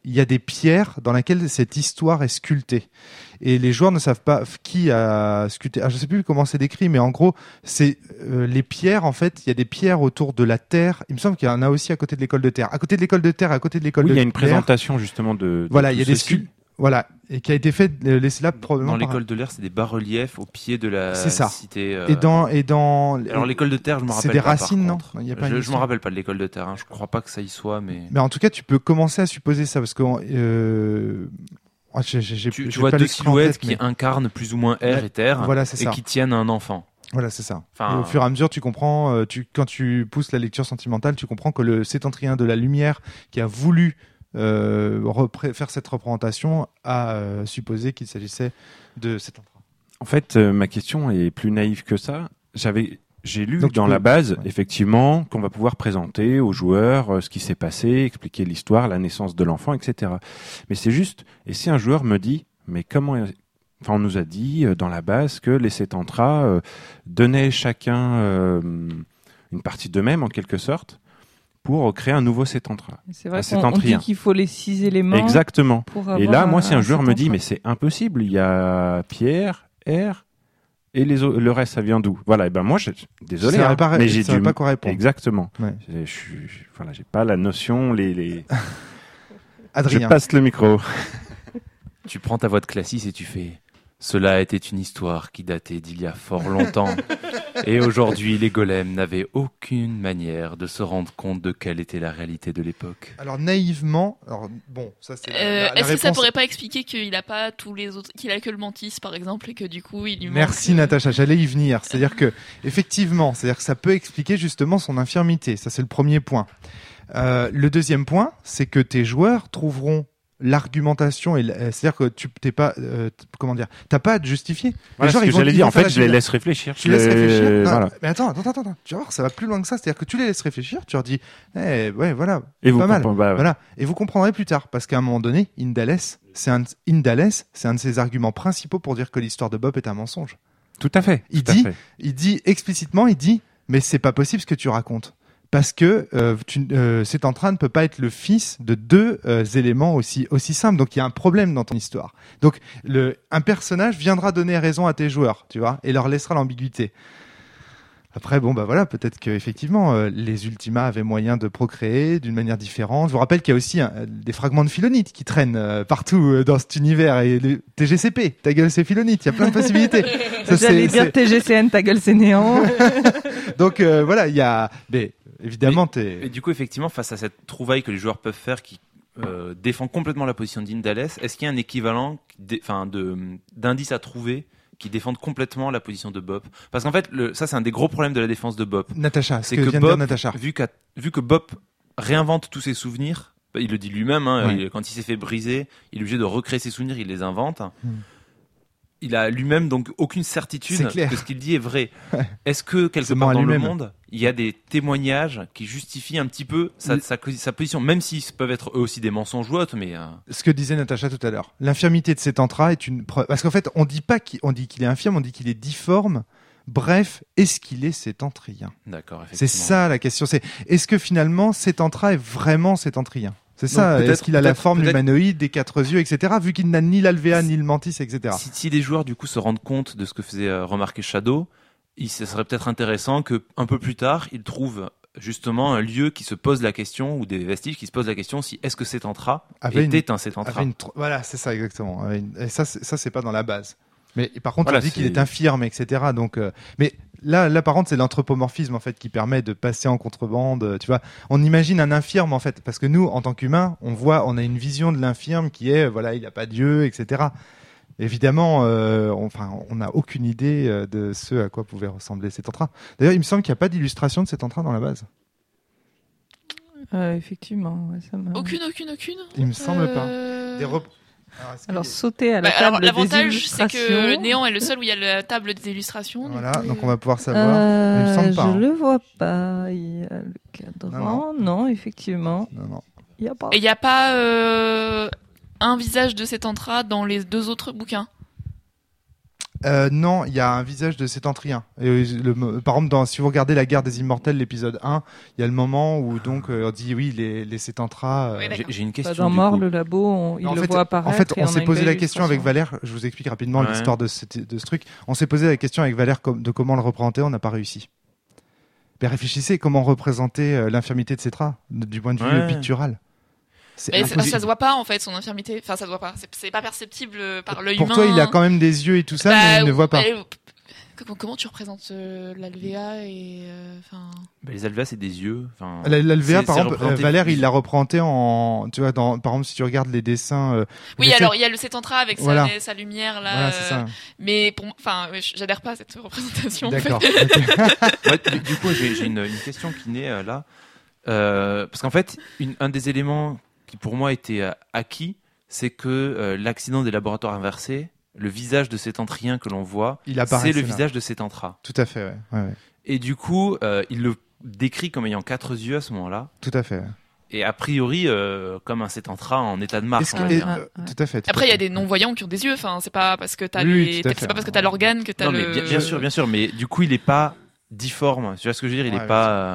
il y a des pierres dans lesquelles cette histoire est sculptée. Et les joueurs ne savent pas qui a sculpté. Ah, je sais plus comment c'est décrit, mais en gros, c'est euh, les pierres. En fait, il y a des pierres autour de la terre. Il me semble qu'il y en a aussi à côté de l'école de terre. À côté de l'école de terre, à côté de l'école
Oui,
de
il y a
terre.
une présentation justement de. de
Voilà, il y a des
ceci.
sculptures. Voilà, et qui a été fait euh, laissé là probablement
Dans
par-
l'école de l'air, c'est des bas-reliefs au pied de la
C'est ça.
cité. euh,
Et dans et dans.
Alors l'école de terre, je me
c'est
rappelle
des
pas, par
racines, non
contre.
Il y a pas une
Je, je me
histoire.
rappelle pas de l'école de terre. Hein. Je crois pas que ça y soit, mais.
Mais en tout cas, tu peux commencer à supposer ça parce que euh, ah, j'ai, j'ai,
Tu,
j'ai
tu vois
pas
deux
l'écran en
silhouettes
tête, mais-
qui incarnent plus ou moins air
Ouais,
et terre,
voilà, c'est
et
ça.
qui tiennent un enfant.
Voilà, c'est ça.
Enfin,
Et au fur et à mesure, tu comprends, euh, tu, quand tu pousses la lecture sentimentale, tu comprends que le sétentrien de la lumière qui a voulu euh, repré- faire cette représentation a euh, supposé qu'il s'agissait de Sétentra.
En fait, euh, ma question est plus naïve que ça. J'avais, j'ai lu
Donc, tu
dans
peux-
la base,
ouais.
effectivement, qu'on va pouvoir présenter aux joueurs euh, ce qui s'est passé, expliquer l'histoire, la naissance de l'enfant, et cetera. Mais c'est juste, et si un joueur me dit, mais comment, enfin, on nous a dit euh, dans la base que les Sétentras euh, donnaient chacun euh, une partie d'eux-mêmes, en quelque sorte, pour créer un nouveau Sétentra.
C'est vrai
Un
qu'on on dit
sétentrien.
qu'il faut les six éléments.
Exactement.
Pour
Et
avoir
là, moi,
un-
si un joueur
un
me dit,
sétentra.
mais c'est impossible, il y a Pierre, R, et les au- le reste, ça vient d'où? Voilà, et ben moi, je, désolé,
Ça
hein,
aurait pas,
mais
ça
j'ai
aurait
du...
pas quoi répondre.
Exactement.
Ouais.
Je, je, suis- je- voilà, j'ai pas la notion, les... les... je
Adrien.
passe le micro.
tu prends ta voix de classiste et tu fais. Cela était une histoire qui datait d'il y a fort longtemps. Et aujourd'hui, les golems n'avaient aucune manière de se rendre compte de quelle était la réalité de l'époque.
Alors naïvement, alors bon, ça c'est la,
Euh,
la- la
Est-ce que ça
réponse.
pourrait pas expliquer qu'il a pas tous les autres, qu'il a que le mantis par exemple et que du coup il lui manque,
Merci
euh,
Natacha, j'allais y venir. C'est-à-dire que effectivement, c'est-à-dire que ça peut expliquer justement son infirmité. Ça c'est le premier point. Euh, le deuxième point, c'est que tes joueurs trouveront l'argumentation et la- c'est-à-dire que tu t'es pas euh, t- comment dire, t'as pas à te justifier.
Voilà
Les
ce
gens,
que
ils vont-
j'allais
ils
dire.
vont
En
faire
fait,
la
je les
filière.
laisse réfléchir.
Tu laisses
Je-
réfléchir. Non,
Voilà.
Mais attends, attends, attends, attends. Tu vas voir, ça va plus loin que ça. C'est-à-dire que tu les laisses réfléchir. Tu leur dis, eh, ouais, voilà,
Et vous
pas mal.
comprenez- bah,
voilà. Et vous comprendrez plus tard, parce qu'à un moment donné, Indales, c'est un Indales, c'est un de ses arguments principaux pour dire que l'histoire de Bob est un mensonge.
Tout à fait.
Il
tout à
dit-
fait.
Il dit explicitement, il dit, mais c'est pas possible ce que tu racontes. Parce que euh, tu, euh, cet entrain ne peut pas être le fils de deux euh, éléments aussi aussi simples. Donc il y a un problème dans ton histoire. Donc le un personnage viendra donner raison à tes joueurs, tu vois, et leur laissera l'ambiguïté. Après bon bah voilà, peut-être que effectivement euh, les Ultima avaient moyen de procréer d'une manière différente. Je vous rappelle qu'il y a aussi hein, des fragments de philonite qui traînent euh, partout euh, dans cet univers et le T G C P, ta gueule c'est philonite, il y a plein de possibilités. Ça,
J'allais
c'est-
dire
c'est-
T G C N, ta gueule c'est néant.
Donc euh, voilà, il y a mais évidemment t'es
Et du coup, effectivement, face à cette trouvaille que les joueurs peuvent faire qui euh, défend complètement la position d'Indales, est-ce qu'il y a un équivalent qui dé- enfin, de, d'indices à trouver qui défendent complètement la position de Bob? Parce qu'en fait, le, ça, c'est un des gros problèmes de la défense de Bob.
Natacha, ce
C'est
que,
que
vient de dire
Bob,
Natacha.
vu, qu'à- vu que Bob réinvente tous ses souvenirs, bah, il le dit lui-même, hein,
Ouais.
il- quand il s'est fait briser, il est obligé de recréer ses souvenirs, il les invente.
Hmm.
Il a lui-même donc aucune certitude
C'est clair.
que ce qu'il dit est vrai.
Ouais.
Est-ce que quelque
C'est
part
moi
dans le
lui-même.
monde, il y a des témoignages qui justifient un petit peu sa,
Le-
sa, sa position, même s'ils peuvent être eux aussi des mensonges ou autres, mais euh,
Ce que disait Natacha tout à l'heure. L'infirmité de cet entra est une preuve. Parce qu'en fait, on dit pas qu'il on dit qu'il est infirme, on dit qu'il est difforme. Bref, est-ce qu'il est sétentrien?
d'accord.
C'est
effectivement.
ça la question. C'est est-ce que finalement cet entra est vraiment sétentrien? C'est ça.
peut-être-
Est-ce qu'il a la
peut-être-
forme
peut-être-
humanoïde, des quatre yeux, et cetera. Vu qu'il n'a ni l'alvéa ni le mantis, et cetera.
Si, si les joueurs du coup se rendent compte de ce que faisait euh, remarquer Shadow, il ce serait peut-être intéressant que un peu plus tard, ils trouvent justement un lieu qui se pose la question ou des vestiges qui se posent la question si est-ce que cet entra
Avait une-
était un Sétentra.
Avait une tr- Voilà, c'est ça exactement. Avait une- Et ça, c'est- ça c'est pas dans la base. Mais par contre,
Voilà,
on dit qu'il
c'est-
est infirme, et cetera. Donc, euh, mais là, là, par contre, c'est l'anthropomorphisme en fait qui permet de passer en contrebande. euh, Tu vois, on imagine un infirme en fait, parce que nous, en tant qu'humains, on voit, on a une vision de l'infirme qui est, euh, voilà, il n'a pas Dieu, et cetera. Évidemment, euh, on- enfin, on n'a aucune idée euh, de ce à quoi pouvait ressembler cet entrain. D'ailleurs, il me semble qu'il n'y a pas d'illustration de cet entrain dans la base.
Euh, effectivement, ouais, ça m'a.
Aucune, aucune, aucune.
Il me semble pas.
Euh,
Des rep- Alors, est-ce qu'il
Alors
y a-
sauter à la
bah, alors,
table des
l'avantage, c'est que
illustrations.
Néant est le seul où il y a la table des illustrations.
Voilà,
donc,
donc
euh,
on va pouvoir savoir. Mais il me semble
Euh,
pas.
je
hein.
le vois pas. Il y a le cadran. Non, effectivement,
Non, non.
il y a pas.
Et il n'y a pas euh, un visage de cet entra dans les deux autres bouquins.
Euh, non, il y a un visage de Sétentrien. Et euh, le, par exemple, dans, si vous regardez La Guerre des Immortels, l'épisode un, il y a le moment où donc euh, on dit oui, les, les Sétentras. Euh...
Oui,
J'ai, j'ai une question.
Bah, dans
du
Mort,
coup.
le labo, on, il
en
le
fait,
voit apparaître.
En fait,
et
on
a
s'est
une
posé
belle
la question avec
illustration.
Valère. Je vous explique rapidement
Ouais.
l'histoire de, cette, de ce truc. On s'est posé la question avec Valère com- de comment le représenter. On n'a pas réussi. Mais réfléchissez, comment représenter euh, l'infirmité de Cétra du point de vue
Ouais.
pictural. C'est
Mais ça,
impossible.
ça se voit pas en fait son infirmité. Enfin, ça se voit pas. C'est, c'est pas perceptible euh, par l'œil
Pour
humain.
toi, il a quand même des yeux et tout ça,
Bah,
mais il ne voit pas.
bah, comment, comment tu représentes euh, l'alvéa et enfin.
Bah, les alvéoles, c'est des yeux. Enfin,
La- L'alvéa,
c'est-
par
c'est
exemple,
représenté
euh, Valère,
plus-
il l'a représenté en, tu vois, dans, par exemple, si tu regardes les dessins. Euh,
Oui,
je sais-
alors il y a le Sétentra avec sa,
Voilà.
sa lumière là.
Voilà, c'est ça.
euh, Mais pour, enfin, ouais, j'adhère pas à cette représentation. en fait.
D'accord. Ok.
Ouais, du, du coup, j'ai, j'ai une, une question qui naît euh, là. Euh, parce qu'en fait, une, un des éléments qui pour moi était euh, acquis, c'est que euh, l'accident des laboratoires inversés, le visage de Sétentrien que l'on voit,
Il apparaît.
c'est le
là.
visage de Sétentra.
Tout à fait, ouais. Ouais, ouais.
Et du coup, euh, il le décrit comme ayant quatre yeux à ce moment-là.
Tout à fait. Ouais.
Et a priori, euh, comme un Sétentra en état de marche,
Est-ce
on
que-
va
et-
dire.
Ah,
euh,
ouais.
Tout à fait. tout
Après,
à
il y a
fait.
des non-voyants qui ont des yeux. Enfin, c'est pas parce que t'as
Oui,
les...
tout à
c'est
fait.
pas parce que t'as l'organe que t'as
Non,
le.
mais bien, bien sûr, bien sûr. Mais du coup, il est pas difforme. Tu vois ce que je veux dire? Il
Ouais,
est pas. euh,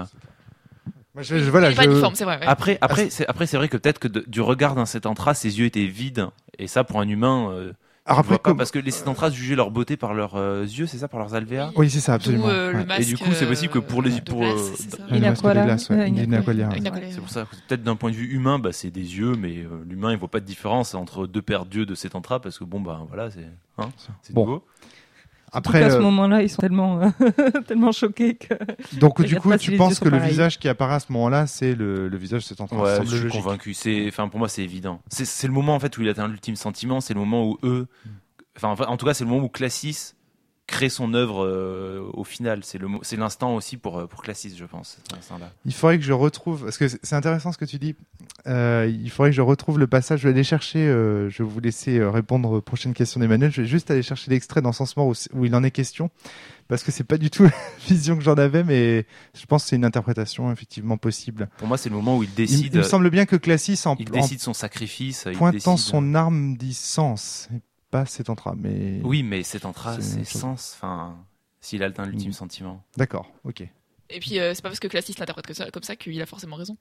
Moi, je, je- voilà,
Il est pas
je-
difforme, c'est vrai. ouais.
Après, après, c'est, après, c'est vrai que peut-être que de- du regard d'un Sétentra, ses yeux étaient vides. Et ça, pour un humain, euh,
Alors
on voit
après,
pas,
comme-
parce que les Sétentras jugeaient leur beauté par leurs euh, yeux, c'est ça, par leurs alvéoles.
Oui, c'est ça,
D'où,
absolument.
euh, le
Ouais.
masque,
Et du coup, c'est possible que pour les-
euh, de
pour,
glace,
euh,
c'est ça.
Le
Il a
masque
quoi,
de
là
glace, ouais.
Ouais,
Il
il
est
a
une
quoi
aqualia,
Une
ouais.
aqualia.
C'est pour ça que peut-être d'un point de vue humain, bah, c'est des yeux, mais euh, l'humain, il voit pas de différence entre deux paires d'yeux de Sétentra, parce que bon, bah voilà, c'est, hein, c'est
Bon.
nouveau.
Après,
Après, à ce
euh,
moment-là, ils sont tellement, euh, tellement choqués que.
donc
Regarde
du coup,
pas si
tu
les
penses
yeux sont
que le
pareils.
visage qui apparaît à ce moment-là, c'est le, le visage de cet enfant.
Ouais,
semble
je suis
logique.
convaincu. C'est, enfin, pour moi, c'est évident. C'est, c'est le moment en fait où il atteint l'ultime sentiment. C'est le moment où eux, enfin, enfin, en tout cas, c'est le moment où Classis crée son œuvre euh, au final. C'est le, mo- c'est l'instant aussi pour euh, pour Classis, je pense. Cet instant-là.
Il faudrait que je retrouve, parce que c'est c'est intéressant ce que tu dis. Euh, il faudrait que je retrouve le passage. Je vais aller chercher. Euh, je vais vous laisser euh, répondre aux prochaines questions d'Emmanuel. Je vais juste aller chercher l'extrait dans Sens Mort où, où il en est question, parce que c'est pas du tout la vision que j'en avais, mais je pense que c'est une interprétation effectivement possible.
Pour moi, c'est le moment où il
Il,
décide.
il me semble bien que Classis, en,
il
en
décide son sacrifice. il
pointant
décide-
son arme, dit sens, et pas cet entra. Mais
Oui, mais Sétentra,
C'est la
c'est
même chose.
sens. Enfin, s'il atteint l'ultime
Mm.
sentiment.
d'accord, ok.
Et puis, euh, c'est pas parce que Classis l'interprète que ça, comme ça qu'il a forcément raison.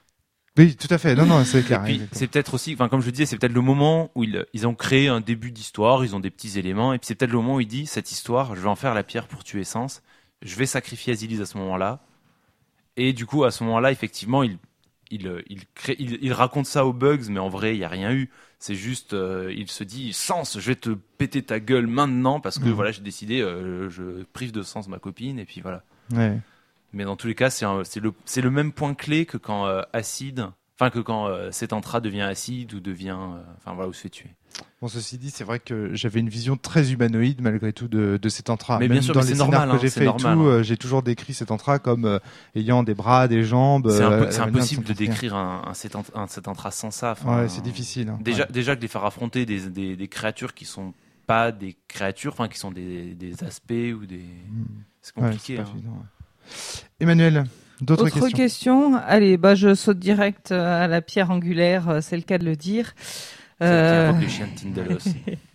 Oui, tout à fait. Non, non, c'est clair.
Et puis,
exactement.
c'est peut-être aussi, enfin, comme je le disais, c'est peut-être le moment où ils, ils ont créé un début d'histoire, ils ont des petits éléments, et puis c'est peut-être le moment où il dit, cette histoire, je vais en faire la pierre pour tuer Sens, je vais sacrifier Asilis à ce moment-là, et du coup, à ce moment-là, effectivement, il, il, il, crée, il, il raconte ça aux Bugs, mais en vrai, il n'y a rien eu. C'est juste, euh, il se dit, Sens, je vais te péter ta gueule maintenant, parce que
Mhm.
voilà, j'ai décidé, euh, je prive de Sens ma copine, et puis voilà.
Ouais.
Mais dans tous les cas, c'est un- c'est le, c'est le même point clé que quand euh, Acide, enfin que quand euh, Sétentra devient acide ou devient, euh, enfin voilà, ou se fait tuer.
Bon, ceci dit, c'est vrai que j'avais une vision très humanoïde malgré tout de, de cet entra.
Mais
Même
bien sûr,
dans
mais
les
c'est
scénars
normal,
que
hein,
j'ai
c'est
fait et
normal,
tout,
hein.
euh, j'ai toujours décrit cet entra comme euh, ayant des bras, des jambes.
C'est un
euh,
peu- c'est
la manière
impossible de
s'entraîner.
décrire un, un, Sétent- un Sétentra sans ça. enfin,
Ouais, c'est difficile. hein.
Déjà,
Ouais.
déjà que de les faire affronter des, des, des créatures qui sont pas des créatures, enfin qui sont des, des aspects ou des. C'est
Ouais,
compliqué.
c'est pas
hein.
évident, ouais. Emmanuel, d'autres
Autre
questions
question. Allez, bah, je saute direct euh, à la pierre angulaire, euh, c'est le cas de le dire.
Celle qui
Euh,
invoque les chiens de Tindalos.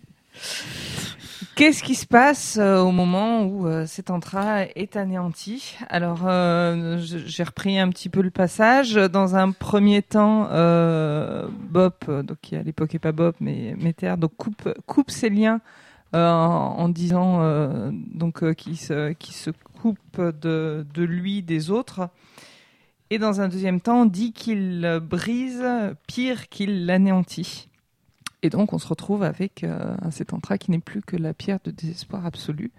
Qu'est-ce qui se passe euh, au moment où euh, cet entra est anéanti? Alors, euh, je- j'ai repris un petit peu le passage. Dans un premier temps, euh, Bob, euh, donc qui à l'époque est pas Bob, mais Méter, donc coupe, coupe ses liens euh, en, en disant euh, donc euh, qu'il se, qu'il se coupe de, de lui des autres. Et dans un deuxième temps, dit qu'il euh, brise pire qu'il l'anéantit. Et donc, on se retrouve avec euh, un Sétentra qui n'est plus que la pierre de désespoir absolu.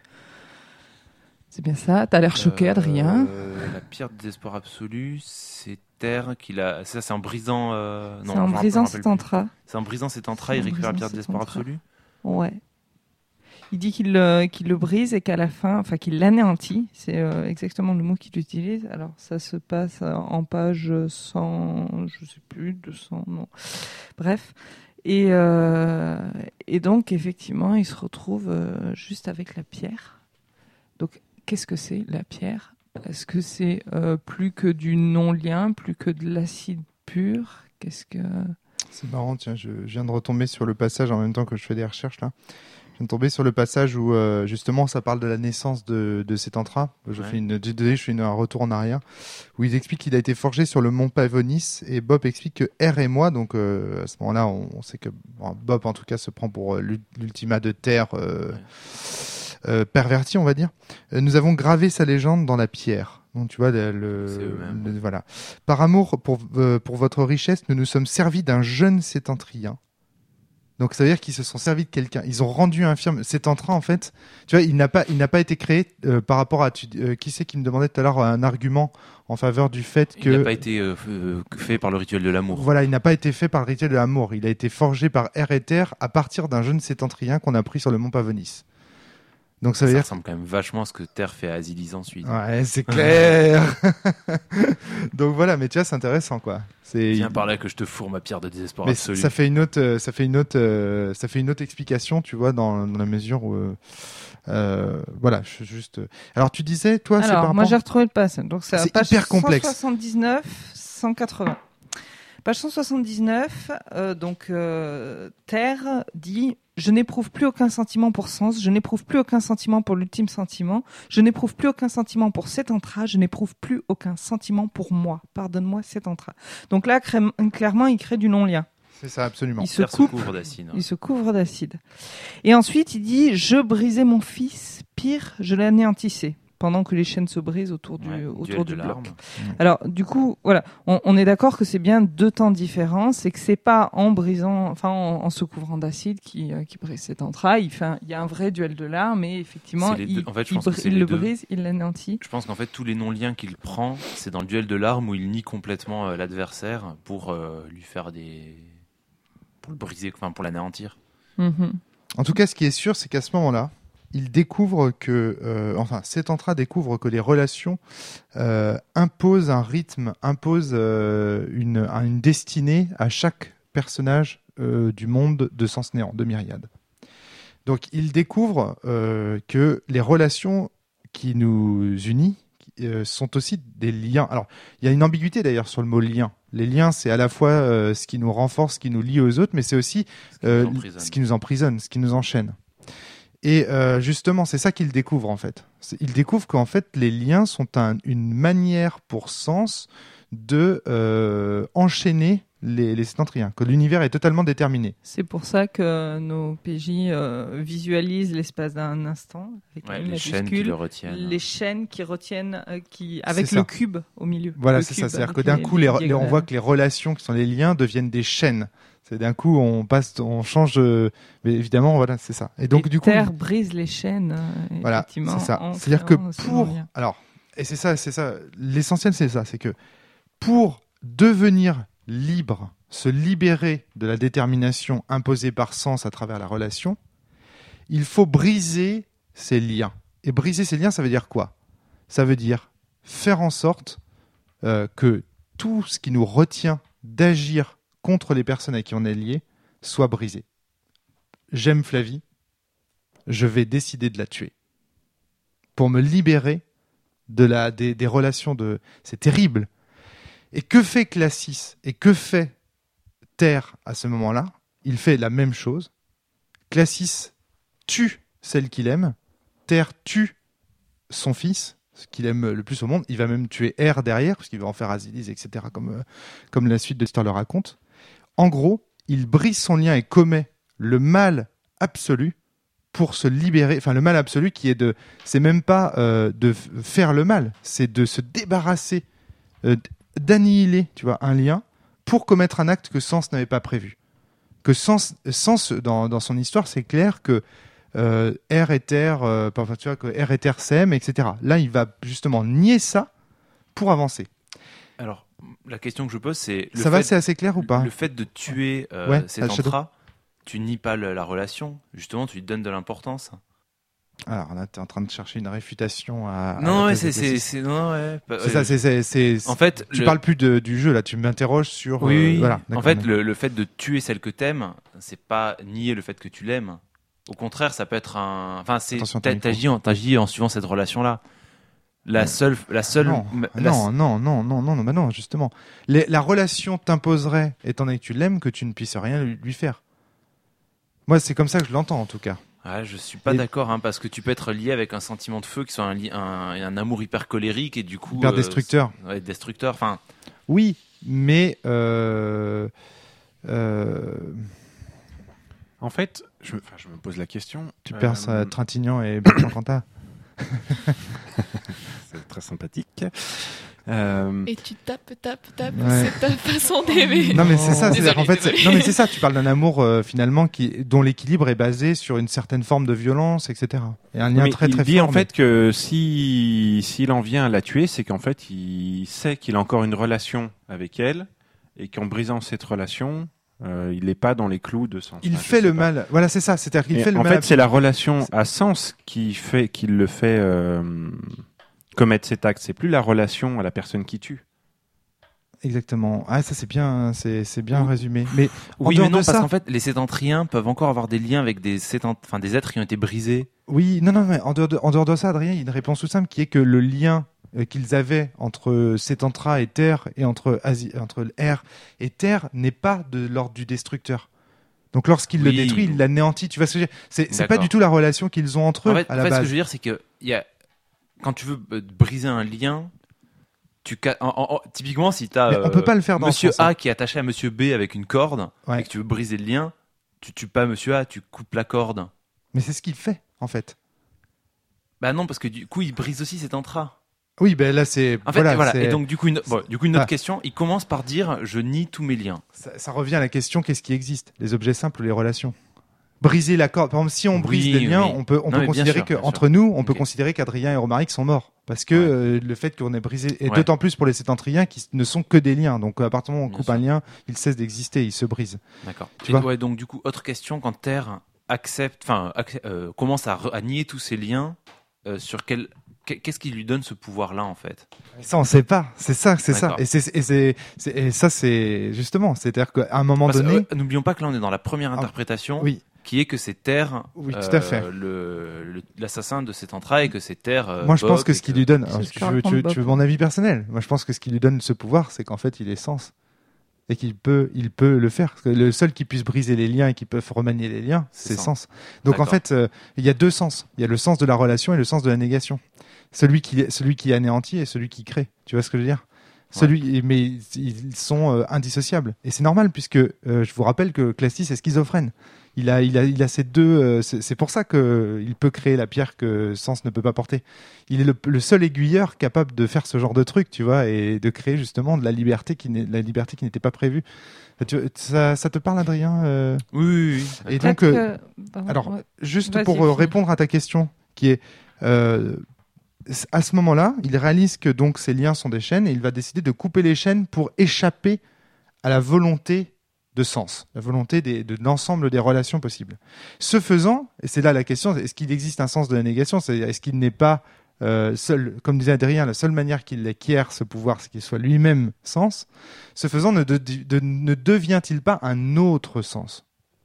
C'est bien ça. T'as l'air choqué,
Euh,
Adrien.
La pierre de désespoir absolu, c'est Terre qu'il a. Ça, c'est en brisant. euh, non,
C'est en
je me
brisant
rappelle plus.
Sétentra.
C'est en brisant Sétentra,
C'est
il
en
récupère la
brisant
pierre de désespoir
Sétentra.
absolu.
Ouais. Il dit qu'il le, qu'il le brise et qu'à la fin, enfin qu'il l'anéantit. C'est euh, exactement le mot qu'il utilise. Alors, ça se passe euh, en page cent, je sais plus, deux cents, non. Bref. Et, euh, et donc, effectivement, il se retrouve euh, juste avec la pierre. Donc, qu'est-ce que c'est, la pierre? Est-ce que c'est euh, plus que du non-lien, plus que de l'acide pur? Qu'est-ce que...
C'est marrant, tiens, je, je viens de retomber sur le passage en même temps que je fais des recherches là. Je viens de tomber sur le passage où euh, justement ça parle de la naissance de, de cet tantra. Je
Ouais.
fais une, désolé, je fais une, un retour en arrière où il explique qu'il a été forgé sur le mont Pavonis et Bob explique que R et moi, donc euh, à ce moment-là, on, on sait que bon, Bob en tout cas se prend pour euh, l'ultima de terre euh,
Ouais.
euh, perverti, on va dire. Euh, nous avons gravé sa légende dans la pierre. Donc tu vois le, le,
C'est eux-mêmes.
le- voilà. Par amour pour euh, pour votre richesse, nous nous sommes servis d'un jeune sétentrien. Donc ça veut dire qu'ils se sont servis de quelqu'un. Ils ont rendu infirme. Sétentrien en fait. Tu vois, il n'a pas il n'a pas été créé euh, par rapport à tu, euh, qui c'est qui me demandait tout à l'heure un argument en faveur du fait que
Il n'a pas été euh, f- euh, fait par le rituel de l'amour.
voilà, il n'a pas été fait par le rituel de l'amour. Il a été forgé par R et Terre à partir d'un jeune sétentrien qu'on a pris sur le mont Pavonis. Donc ça
Ça,
veut dire
ressemble quand même vachement à ce que Terre fait à Azilis ensuite.
ouais, c'est clair. Donc voilà, mais tu vois, c'est intéressant quoi. C'est
Viens par là que je te fourre ma pierre de désespoir
mais
absolu.
ça fait une autre, euh, ça fait une autre, euh, ça fait une autre explication, tu vois, dans, dans la mesure où, euh, euh, voilà, je juste. Alors tu disais, toi, c'est par
Alors, moi
rapport-
j'ai retrouvé le passage. Donc c'est à
C'est
page
hyper complexe.
cent soixante-dix-neuf, cent quatre-vingts. Page cent soixante-dix-neuf, euh, donc euh, Terre dit « Je n'éprouve plus aucun sentiment pour Sens, je n'éprouve plus aucun sentiment pour l'ultime sentiment, je n'éprouve plus aucun sentiment pour Sétentra, je n'éprouve plus aucun sentiment pour moi. Pardonne-moi, Sétentra. » Donc là, cré- clairement, il crée du non-lien.
C'est ça, absolument.
Il se
Terre se
coupe.
couvre d'acide.
Il se couvre d'acide. Et ensuite, il dit « Je brisais mon fils, pire, je l'anéantissais. » Pendant que les chaînes se brisent autour du,
Ouais,
autour
duel
du
de
bloc.
larmes.
Alors, du coup, voilà, on, on est d'accord que c'est bien deux temps différents. C'est que c'est pas en brisant, enfin, en, en se couvrant d'acide qui, euh, qui brise cet entrailles. Il fait, un- il y a un vrai duel de larmes, mais effectivement,
C'est les
il,
deux. En fait, je
il
pense que
bri-
c'est
il
les
le
deux.
brise, il l'anéantit.
Je pense qu'en fait, tous les non-liens qu'il prend, c'est dans le duel de l'arme où il nie complètement euh, l'adversaire pour euh, lui faire des. pour le briser, enfin pour l'anéantir.
Mhm.
En tout cas, ce qui est sûr, c'est qu'à ce moment-là, il découvre que, euh, enfin, Sétentra découvre que les relations euh, imposent un rythme, imposent euh, une, un- une destinée à chaque personnage euh, du monde de Sens Néant, de Myriade. Donc, il découvre euh, que les relations qui nous unissent qui, euh, sont aussi des liens. Alors, il y a une ambiguïté d'ailleurs sur le mot lien. Les liens, c'est à la fois euh, ce qui nous renforce, ce qui nous lie aux autres, mais c'est aussi
Ce qui
euh,
nous emprisonne.
ce qui nous emprisonne, ce qui nous enchaîne. Et euh, justement, c'est ça qu'il découvre en fait. C'est- Il découvre qu'en fait, les liens sont un- une manière pour Sens de euh, enchaîner les, les sétentriens, que l'univers est totalement déterminé.
C'est pour ça que nos P J euh, visualisent l'espace d'un instant avec
Ouais,
une
les chaînes qui
majuscule,
le retiennent.
les chaînes qui retiennent, euh, qui avec
C'est
le
ça.
cube au milieu.
Voilà,
Le
c'est
cube
ça. C'est-à-dire
avec
que d'un coup, les, les- on
diagonales.
voit que les relations qui sont les liens deviennent des chaînes. C'est d'un coup, on passe, on change. euh, mais évidemment, voilà, c'est ça. Et donc,
Et
du coup,
Terre brise les chaînes. euh,
voilà,
effectivement,
c'est ça.
en
C'est-à-dire que
créant ce
pour,
non-lien.
alors, et c'est ça, c'est ça. L'essentiel, c'est ça, c'est que pour devenir libre, se libérer de la détermination imposée par Sens à travers la relation, il faut briser ces liens. Et briser ces liens, ça veut dire quoi? Ça veut dire faire en sorte euh, que tout ce qui nous retient d'agir contre les personnes à qui on est lié soit brisé. J'aime Flavie, je vais décider de la tuer pour me libérer de la, des, des relations de... C'est terrible. Et que fait Classis et que fait Terre à ce moment-là? Il fait la même chose. Classis tue celle qu'il aime. Terre tue son fils, ce qu'il aime le plus au monde. Il va même tuer R derrière, parce qu'il va en faire Azilis, et cetera, comme, euh, comme la suite de l'histoire le raconte. En gros, il brise son lien et commet le mal absolu pour se libérer. Enfin, le mal absolu qui est de... C'est même pas euh, de f- faire le mal, c'est de se débarrasser, euh, d'annihiler, tu vois, un lien pour commettre un acte que Sens n'avait pas prévu. Que Sens, Sens dans, dans son histoire, c'est clair que euh, R et Terre, euh, enfin, tu vois, que R et Terre s'aiment, et cetera. Là, il va justement nier ça pour avancer.
Alors, la question que je pose, c'est. le
Ça va,
fait-
c'est assez clair ou pas?
Le fait de tuer euh,
Ouais,
cet
Al Shadow.
entra, tu nies pas le- la relation. Justement, tu lui donnes de l'importance.
Alors là, t'es en train de chercher une réfutation à. à
Non,
la
ouais,
thèse de
c'est, c'est,
Classis.
c'est, non, ouais. pas-
C'est ça, c'est, c'est, c'est-
En fait,
tu
le-
parles plus de, du jeu là, tu m'interroges sur.
Oui,
euh,
oui.
voilà,
En
d'accord,
fait,
mais-
le, le fait de tuer celle que t'aimes, c'est pas nier le fait que tu l'aimes. Au contraire, ça peut être un. Enfin, c'est.
Attention à ton
t'a-
micro.
T'agis en, t'agis en suivant cette relation-là. La seule, la seule.
non,
la-
non, non, non, non, non, non, bah non, justement. Les- la relation t'imposerait, étant donné que tu l'aimes, que tu ne puisses rien lui, lui faire. Moi, c'est comme ça que je l'entends, en tout cas.
Ouais, je suis pas
Et-
d'accord, hein, parce que tu peux être lié avec un sentiment de feu qui soit un, li- un, un amour hyper colérique et du coup
Hyper destructeur.
euh, ouais, destructeur. Enfin,
Oui, mais euh, euh,
En fait, je, me- enfin, je me pose la question.
tu
euh,
perds ça, Trintignant et Bertrand Cantat.
C'est très sympathique. Euh,
Et tu tapes, tapes, tapes.
Ouais.
C'est ta façon d'aimer.
Non mais c'est ça,
Désolé,
c'est en fait, c'est-
désolé.
non mais c'est ça. Tu parles d'un amour euh, finalement qui, dont l'équilibre est basé sur une certaine forme de violence, et cetera. Et un lien
mais
très
il
très
dit
fort.
en fait que si s'il en vient à la tuer, c'est qu'en fait il sait qu'il a encore une relation avec elle et qu'en brisant cette relation, euh, il n'est pas dans les clous de sens.
Il
Enfin, je
fait
sais
le
pas.
mal. Voilà, c'est ça. C'est-à-dire qu'il
Et
fait le
en
mal.
fait, c'est la relation à sens qui fait qu'il le fait euh, commettre cet acte. C'est plus la relation à la personne qui tue.
Exactement. Ah, ça c'est bien, c'est c'est bien
Oui.
résumé. Mais en
oui,
dehors
mais non,
de
parce
ça,
qu'en fait, les sétentriens peuvent encore avoir des liens avec des sétent... enfin des êtres qui ont été brisés.
oui, non, non, mais en dehors de, en dehors de ça, Adrien, il y a une réponse tout simple qui est que le lien euh, qu'ils avaient entre Sétantra et Terre et entre Asi- entre Air et Terre n'est pas de l'ordre du destructeur. Donc lorsqu'il le
Oui.
détruit, il l'anéantit. Tu vois ce que je veux dire? C'est c'est pas
D'accord.
du tout la relation qu'ils ont entre eux
En fait,
à
en
la
fait, ce que
base.
je veux dire, c'est que il y a quand tu veux euh, briser un lien, tu ca- en- en- en- typiquement si tu as
Mais on peut pas le faire dans
Monsieur
ce sens-là.
A qui est attaché à Monsieur B avec une corde
Ouais.
et que tu veux briser le lien, tu tues pas Monsieur A, tu coupes la corde.
Mais c'est ce qu'il fait en fait.
Bah non, parce que du coup, il brise aussi cet entra.
Oui, ben là c'est
En fait,
voilà.
voilà.
c'est-
Et donc, du coup, une, bon, du coup, une autre
Ah.
question. Il commence par dire, je nie tous mes liens.
ça, ça revient à la question qu'est-ce qui existe? Les objets simples ou les relations? Briser la corde. Par exemple, si on brise
Oui,
des liens,
oui.
on peut, on
Non,
peut
mais bien
considérer
sûr,
que
bien
entre
sûr.
nous, on peut
Ok.
considérer qu'Adrien et Romaric sont morts parce que
Ouais.
euh, le fait qu'on ait brisé, et
Ouais.
d'autant plus pour les sétentriens qui ne sont que des liens. Donc à partir du moment où on
Bien
coupe
sûr.
un lien, il cesse d'exister, il se brise.
D'accord.
Tu
Et
vois
ouais, donc, du coup, autre question. Quand Terre accepte, enfin, accep- euh, commence à, re- à nier tous ses liens, euh, sur quel, qu'est- qu'est-ce qui lui donne ce pouvoir-là, en fait?
Ça, on sait pas. C'est ça, c'est ça.
D'accord.
Et c'est, et c'est, c'est- et ça, c'est justement, c'est-à-dire qu'à un moment
Parce que,
donné,
euh, n'oublions pas que là, on est dans la première
Ah,
interprétation.
oui,
Qui est que c'est Terre,
Oui, tout à fait.
le, le- l'assassin de cet entrailles et que c'est Terre. euh,
moi je pense
Bob,
que
et
ce qui lui donne, alors,
C'est ce
tu,
que
veux, tu,
raconte
veux,
Bob.
tu veux mon avis personnel. Moi, je pense que ce qui lui donne ce pouvoir, c'est qu'en fait, il est sens et qu'il peut, il peut le faire. Parce que le seul qui puisse briser les liens et qui peut remanier les liens,
C'est
c'est
Sens.
sens. Donc en
D'accord.
fait, euh, il y a deux sens. Il y a le sens de la relation et le sens de la négation. Celui qui, celui qui anéantit et celui qui crée. Tu vois ce que je veux dire? Celui, mais ils ils sont euh, indissociables et c'est normal puisque euh, je vous rappelle que Classis est schizophrène. Il a, il a, il a ces deux. euh, c'est c'est pour ça que il peut créer la pierre que Sens ne peut pas porter. Il est le, le seul aiguilleur capable de faire ce genre de truc, tu vois, et de créer justement de la liberté qui n'est, la liberté qui n'était pas prévue. Tu- ça, ça te parle, Adrien euh
Oui, oui, oui.
Et
Peut-être
donc, euh,
que- pardon,
alors,
ouais.
juste
Vas-y,
pour euh,
finis.
répondre à ta question, qui est euh, à ce moment-là, il réalise que donc ces liens sont des chaînes et il va décider de couper les chaînes pour échapper à la volonté de Sens, la volonté des- de l'ensemble des relations possibles. Ce faisant, et c'est là la question, est-ce qu'il existe un sens de la négation? C'est est-ce qu'il n'est pas euh, seul, comme disait Adrien, la seule manière qu'il acquiert ce pouvoir, c'est qu'il soit lui-même Sens. Ce faisant, ne, de- de- ne devient-il pas un autre Sens?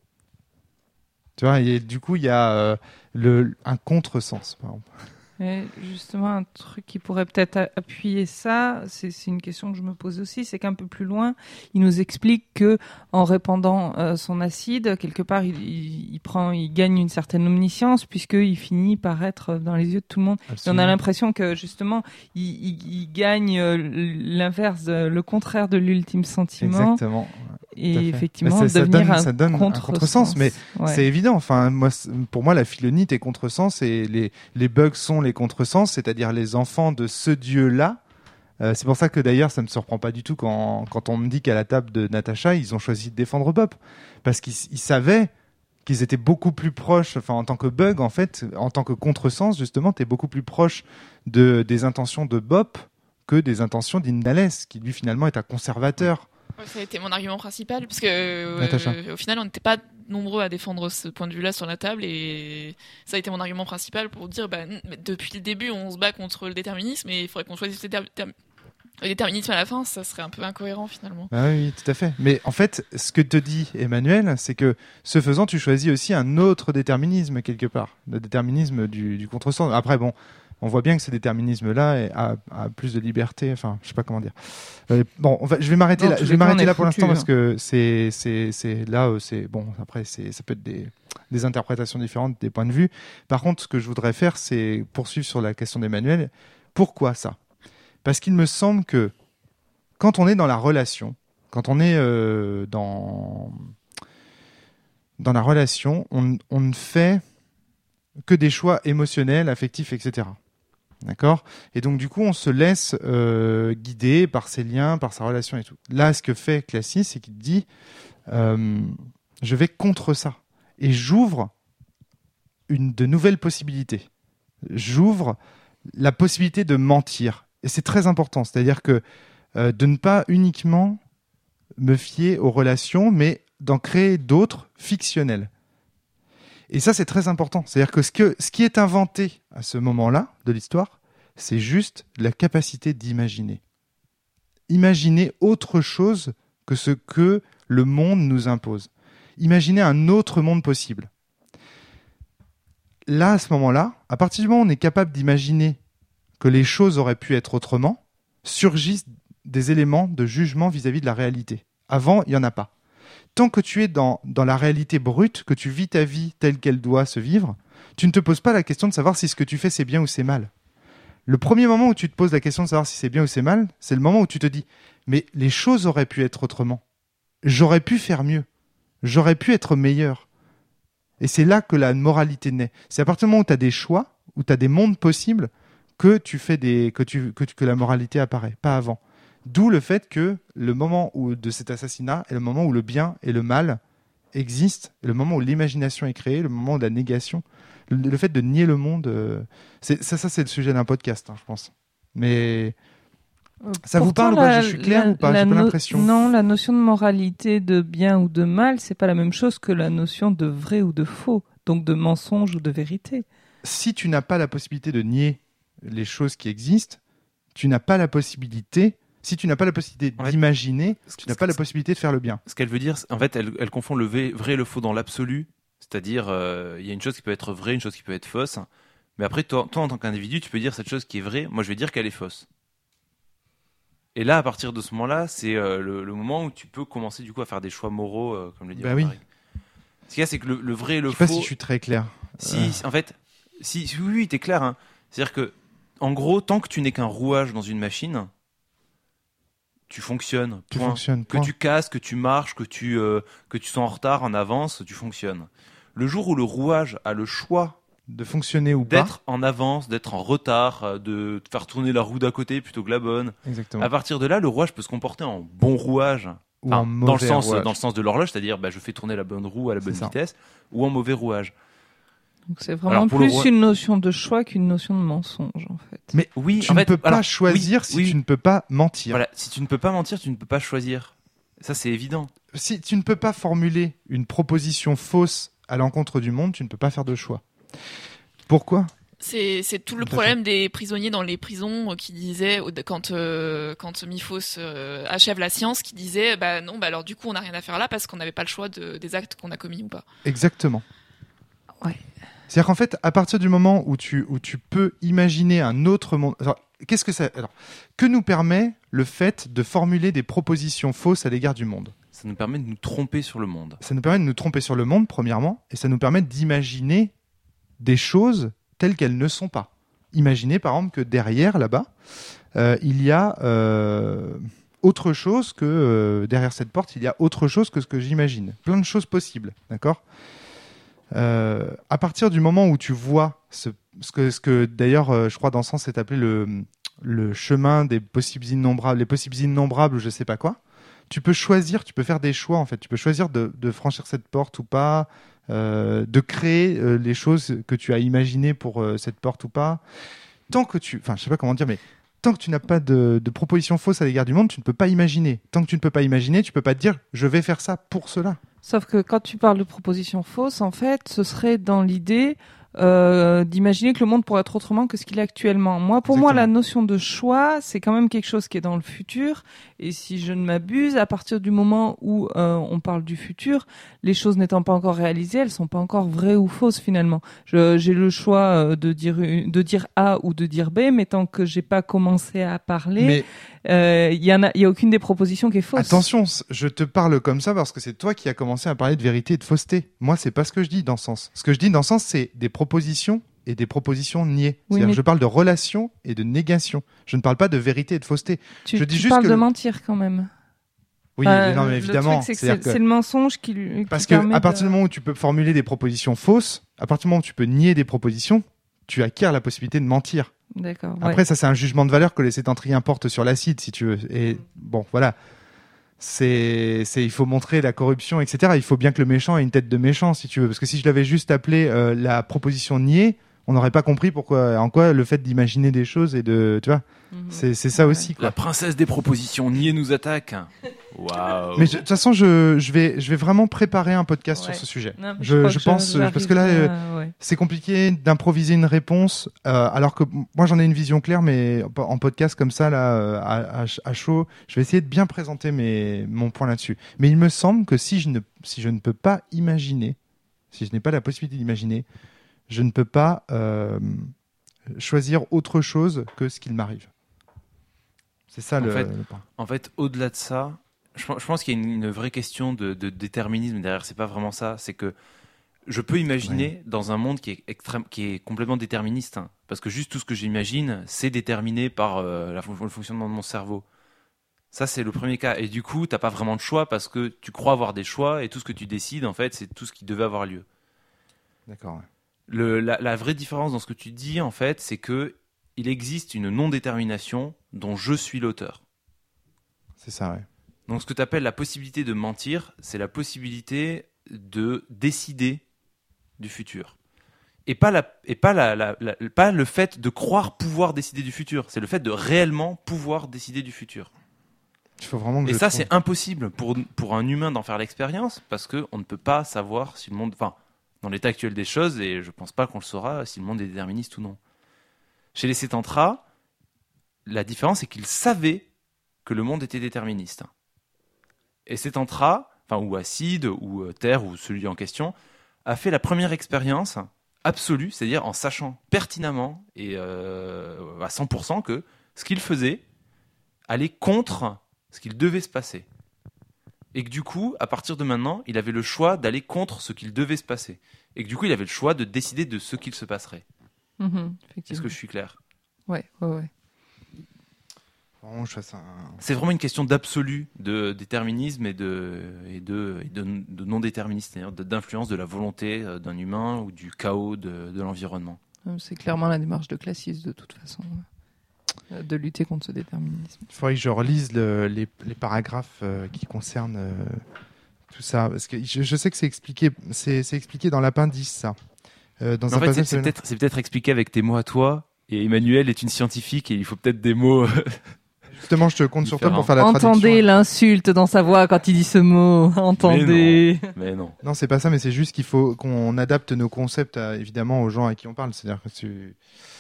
Tu vois, et du coup, il y a euh, le, un contresens, par exemple.
Et justement, un truc qui pourrait peut-être a- appuyer ça, c'est c'est une question que je me pose aussi, c'est qu'un peu plus loin, il nous explique que en répandant euh, son acide, quelque part, il, il, il prend, il gagne une certaine omniscience puisqu'il finit par être dans les yeux de tout le monde. Et on a l'impression que justement, il, il, il gagne euh, l'inverse, de- le contraire de l'ultime sentiment,
Exactement.
et
tout à fait.
effectivement
Mais ça- ça
devenir
donne-
un
ça donne un
contresens.
contresens, mais
Ouais.
C'est évident. Enfin, moi, c'est- pour moi, la philonite est contresens et les, les bugs sont les contresens, c'est-à-dire les enfants de ce dieu-là. Euh, c'est pour ça que d'ailleurs, ça me surprend pas du tout quand, quand on me dit qu'à la table de Natacha, ils ont choisi de défendre Bob. Parce qu'ils ils savaient qu'ils étaient beaucoup plus proches, enfin, en tant que bug, en fait, en tant que contresens, justement, tu es beaucoup plus proche de, des intentions de Bob que des intentions d'Indales, qui lui, finalement, est un conservateur.
Ouais, ça a été mon argument principal, parce que euh,
Natacha.
au final, on n'était pas nombreux à défendre ce point de vue-là sur la table, et ça a été mon argument principal pour dire, bah, n- depuis le début, on se bat contre le déterminisme, et il faudrait qu'on choisisse le, déter- term- le déterminisme à la fin, ça serait un peu incohérent finalement.
Ah oui, oui, tout à fait. Mais en fait, ce que te dit Emmanuel, c'est que ce faisant, tu choisis aussi un autre déterminisme quelque part, le déterminisme du, du contresens. Après, bon, on voit bien que ce déterminisme-là a, a plus de liberté. Enfin, je sais pas comment dire. Euh, bon, on va, je vais m'arrêter
Dans
là.
tous
Je
les
vais
cas,
m'arrêter
on est
là pour
foutu,
l'instant
hein.
parce que c'est, c'est, c'est là, euh, c'est bon. Après, c'est, ça peut être des, des interprétations différentes, des points de vue. Par contre, ce que je voudrais faire, c'est poursuivre sur la question d'Emmanuel. Pourquoi ça ? Parce qu'il me semble que quand on est dans la relation, quand on est euh, dans dans la relation, on, on ne fait que des choix émotionnels, affectifs, et cetera. D'accord ? Et donc, du coup, on se laisse euh, guider par ses liens, par sa relation et tout. Là, ce que fait Classis, c'est qu'il dit euh, je vais contre ça. Et j'ouvre une, de nouvelles possibilités. J'ouvre la possibilité de mentir. Et c'est très important. C'est-à-dire que euh, de ne pas uniquement me fier aux relations, mais d'en créer d'autres fictionnelles. Et ça, c'est très important. C'est-à-dire que ce, que ce qui est inventé à ce moment-là de l'histoire, c'est juste la capacité d'imaginer. Imaginer autre chose que ce que le monde nous impose. Imaginer un autre monde possible. Là, à ce moment-là, à partir du moment où on est capable d'imaginer que les choses auraient pu être autrement, surgissent des éléments de jugement vis-à-vis de la réalité. Avant, il n'y en a pas. Tant que tu es dans, dans la réalité brute, que tu vis ta vie telle qu'elle doit se vivre, tu ne te poses pas la question de savoir si ce que tu fais c'est bien ou c'est mal. Le premier moment où tu te poses la question de savoir si c'est bien ou c'est mal, c'est le moment où tu te dis « mais les choses auraient pu être autrement. J'aurais pu faire mieux. J'aurais pu être meilleur. » Et c'est là que la moralité naît. C'est à partir du moment où tu as des choix, où tu as des mondes possibles, que, tu fais des, que, tu, que, tu, que la moralité apparaît, pas avant. D'où le fait que le moment où, de cet assassinat est le moment où le bien et le mal existent, et le moment où l'imagination est créée, le moment de la négation. Le, le fait de nier le monde, euh, c'est, ça, ça c'est le sujet d'un podcast, hein, je pense. Mais ça vous parle ou pas ? Je suis clair
la,
ou pas ?
la
J'ai pas
no-
l'impression.
Non, la notion de moralité, de bien ou de mal, c'est pas la même chose que la notion de vrai ou de faux, donc de mensonge ou de vérité.
Si tu n'as pas la possibilité de nier les choses qui existent, tu n'as pas la possibilité... Si tu n'as pas la possibilité
En fait,
d'imaginer, tu n'as
ce
pas
que-
la possibilité de faire le bien.
Ce qu'elle veut dire, c'est- en fait, elle, elle confond le vrai, vrai et le faux dans l'absolu. C'est-à-dire, euh, il y a une chose qui peut être vraie, une chose qui peut être fausse. Mais après, toi, toi, en tant qu'individu, tu peux dire cette chose qui est vraie. Moi, je vais dire qu'elle est fausse. Et là, à partir de ce moment-là, c'est euh, le, le moment où tu peux commencer du coup à faire des choix moraux, euh, comme le dit
Bah oui.
Marie. Ce qu'il y a, c'est que le, le vrai et le
Je sais
faux.
pas si je suis très clair.
Si,
Euh.
en fait, si, si- oui, oui, t'es clair. Hein. C'est-à-dire que, en gros, tant que tu n'es qu'un rouage dans une machine, tu fonctionnes.
Tu
point.
fonctionnes.
Que
point.
tu casses, que tu marches, que tu, euh, que tu sois en retard, en avance, tu fonctionnes. Le jour où le rouage a le choix
De fonctionner ou pas.
d'être en avance, d'être en retard, euh, de te faire tourner la roue d'à côté plutôt que la bonne,
Exactement.
à partir de là, le rouage peut se comporter en bon rouage.
Ou
Enfin,
en
dans le
mauvais
sens
rouage.
dans le sens de l'horloge, c'est-à-dire bah, je fais tourner la bonne roue à la bonne
C'est ça.
vitesse, ou en mauvais rouage.
Donc c'est vraiment
Alors, pour le
plus
roi-
une notion de choix qu'une notion de mensonge, en fait.
Mais
Oui,
tu
en
ne
fait,
peux pas
alors,
choisir
oui,
si
oui.
tu ne peux pas mentir.
Voilà, si tu ne peux pas mentir, tu ne peux pas choisir. Ça, c'est évident.
Si tu ne peux pas formuler une proposition fausse à l'encontre du monde, tu ne peux pas faire de choix. Pourquoi ?
C'est, c'est tout le
Tout à
problème des prisonniers dans les prisons euh, qui disaient, au- quand, euh, quand Miphos euh, achève la science, qui disait, bah non, bah alors du coup on n'a rien à faire là parce qu'on n'avait pas le choix de, des actes qu'on a commis ou pas.
Exactement.
Ouais.
C'est-à-dire qu'en fait, à partir du moment où tu, où tu peux imaginer un autre monde... Alors, qu'est-ce que ça... Alors, que nous permet le fait de formuler des propositions fausses à l'égard du monde ?
Ça nous permet de nous tromper sur le monde.
Ça nous permet de nous tromper sur le monde, premièrement, et ça nous permet d'imaginer des choses telles qu'elles ne sont pas. Imaginez, par exemple, que derrière, là-bas, euh, il y a euh, autre chose que... euh, derrière cette porte, il y a autre chose que ce que j'imagine. Plein de choses possibles, d'accord ? Euh, à partir du moment où tu vois ce, ce que, ce que d'ailleurs, euh, je crois dans ce sens, c'est appelé le, le chemin des possibles innombrables, les possibles innombrables ou je sais pas quoi, tu peux choisir, tu peux faire des choix en fait, tu peux choisir de, de franchir cette porte ou pas, euh, de créer euh, les choses que tu as imaginées pour euh, cette porte ou pas. Tant que tu, enfin je sais pas comment dire, mais tant que tu n'as pas de, de proposition fausse à l'égard du monde, tu ne peux pas imaginer. Tant que tu ne peux pas imaginer, tu peux pas te dire je vais faire ça pour cela.
Sauf que quand tu parles de proposition fausse, en fait, ce serait dans l'idée euh, d'imaginer que le monde pourrait être autrement que ce qu'il est actuellement. Moi, pour
Exactement.
moi, la notion de choix, c'est quand même quelque chose qui est dans le futur. Et si je ne m'abuse, à partir du moment où euh, on parle du futur, les choses n'étant pas encore réalisées, elles sont pas encore vraies ou fausses finalement. Je, j'ai le choix euh, de dire une- de dire A ou de dire B, mais tant que j'ai pas commencé à parler,
Mais
euh, il y en a, il y a aucune des propositions qui est fausse.
attention, c- je te parle comme ça parce que c'est toi qui as commencé à parler de vérité et de fausseté. Moi, c'est pas ce que je dis dans ce sens. Ce que je dis dans ce sens, c'est des propositions et des propositions niées.
Oui,
C'est-à-dire
mais-
que je parle de relation et de négation. Je ne parle pas de vérité et de fausseté.
Tu,
je dis
tu
juste
parles
que
de
le-
mentir quand même.
Oui,
Enfin,
mais non, mais
le
évidemment.
truc, c'est que
C'est-à-dire
c'est,
que-
c'est le mensonge qui lui.
Parce
qui
que
permet
à partir
de-
du moment où tu peux formuler des propositions fausses, à partir du moment où tu peux nier des propositions, tu acquiers la possibilité de mentir.
D'accord.
Après,
ouais.
ça, c'est un jugement de valeur que les sétentriens portent sur l'acide, si tu veux. Et bon, voilà. C'est, c'est, il faut montrer la corruption, et cetera. Il faut bien que le méchant ait une tête de méchant, si tu veux. Parce que si je l'avais juste appelé euh, la proposition niée, on n'aurait pas compris pourquoi, en quoi le fait d'imaginer des choses et de, tu vois,
Mhm.
c'est, c'est ça
Ouais.
aussi, quoi.
La princesse des propositions niées nous attaque. Waouh.
Mais je- de toute façon, je, je vais, je vais vraiment préparer un podcast
Ouais.
sur ce sujet.
Non, mais
je,
crois
je
que
pense,
j'arrive
parce que là, euh,
à- ouais.
c'est compliqué d'improviser une réponse, euh, alors que moi j'en ai une vision claire, mais en podcast comme ça, là, euh, à, à, à chaud, je vais essayer de bien présenter mes, mon point là-dessus. Mais il me semble que si je ne, si je ne peux pas imaginer, si je n'ai pas la possibilité d'imaginer, je ne peux pas euh, choisir autre chose que ce qu'il m'arrive. C'est ça
En
le,
fait,
le point.
En fait, au-delà de ça, je, pense- je pense qu'il y a une, une vraie question de, de déterminisme derrière. C'est pas vraiment ça. C'est que je peux imaginer dans un monde qui est extrême, qui est complètement déterministe, hein, parce que juste tout ce que j'imagine, c'est déterminé par euh, la, fon- le fonctionnement de mon cerveau. Ça, c'est le premier cas. Et du coup, t'as pas vraiment de choix parce que tu crois avoir des choix et tout ce que tu décides, en fait, c'est tout ce qui devait avoir lieu.
D'accord. Ouais.
Le, la, la vraie différence dans ce que tu dis, en fait, c'est que il existe une non-détermination dont je suis l'auteur.
C'est ça, ouais.
Donc, ce que tu appelles la possibilité de mentir, c'est la possibilité de décider du futur. Et pas, la, et pas, la, la, la- pas le fait de croire pouvoir décider du futur, c'est le fait de réellement pouvoir décider du futur.
Il faut vraiment que
Et
je
ça,
trouve-
c'est impossible pour, pour un humain d'en faire l'expérience parce qu'on ne peut pas savoir si le monde. Enfin, dans l'état actuel des choses, et je pense pas qu'on le saura si le monde est déterministe ou non. Chez les Sétentras, la différence, c'est qu'ils savaient que le monde était déterministe. Et Sétentra, enfin, ou Acide, ou euh, Terre, ou celui en question, a fait la première expérience absolue, c'est-à-dire en sachant pertinemment et euh, à cent pour cent que ce qu'il faisait allait contre ce qu'il devait se passer. Et que du coup, à partir de maintenant, il avait le choix d'aller contre ce qu'il devait se passer. Et que du coup, il avait le choix de décider de ce qu'il se passerait.
Mhm,
Est-ce
effectivement.
que je suis clair ?
Ouais, ouais, ouais.
Vraiment, je fasse un-
C'est vraiment une question d'absolu, de déterminisme et de, et de, et de, de non-déterminisme, c'est-à-dire de- d'influence de la volonté euh, d'un humain ou du chaos de, de l'environnement.
Euh, C'est clairement la démarche de classisme de toute façon, euh, de lutter contre ce déterminisme.
Il faudrait que je relise le- les, les paragraphes euh, qui concernent euh, tout ça. Parce que je, je sais que c'est expliqué, c'est, c'est expliqué dans l'appendice, ça. Euh, dans
Mais
un
en fait, c'est,
passage,
c'est peut-être, c'est peut-être expliqué avec tes mots à toi, et Emmanuel est une scientifique, et il faut peut-être des mots...
justement, je te compte sur toi
Différent.
pour faire la
Entendez
traduction.
l'insulte dans sa voix quand il dit ce mot. Entendez.
Mais non.
Non, c'est pas ça, mais c'est juste qu'il faut qu'on adapte nos concepts à- évidemment aux gens à qui on parle. C'est-à-dire que tu...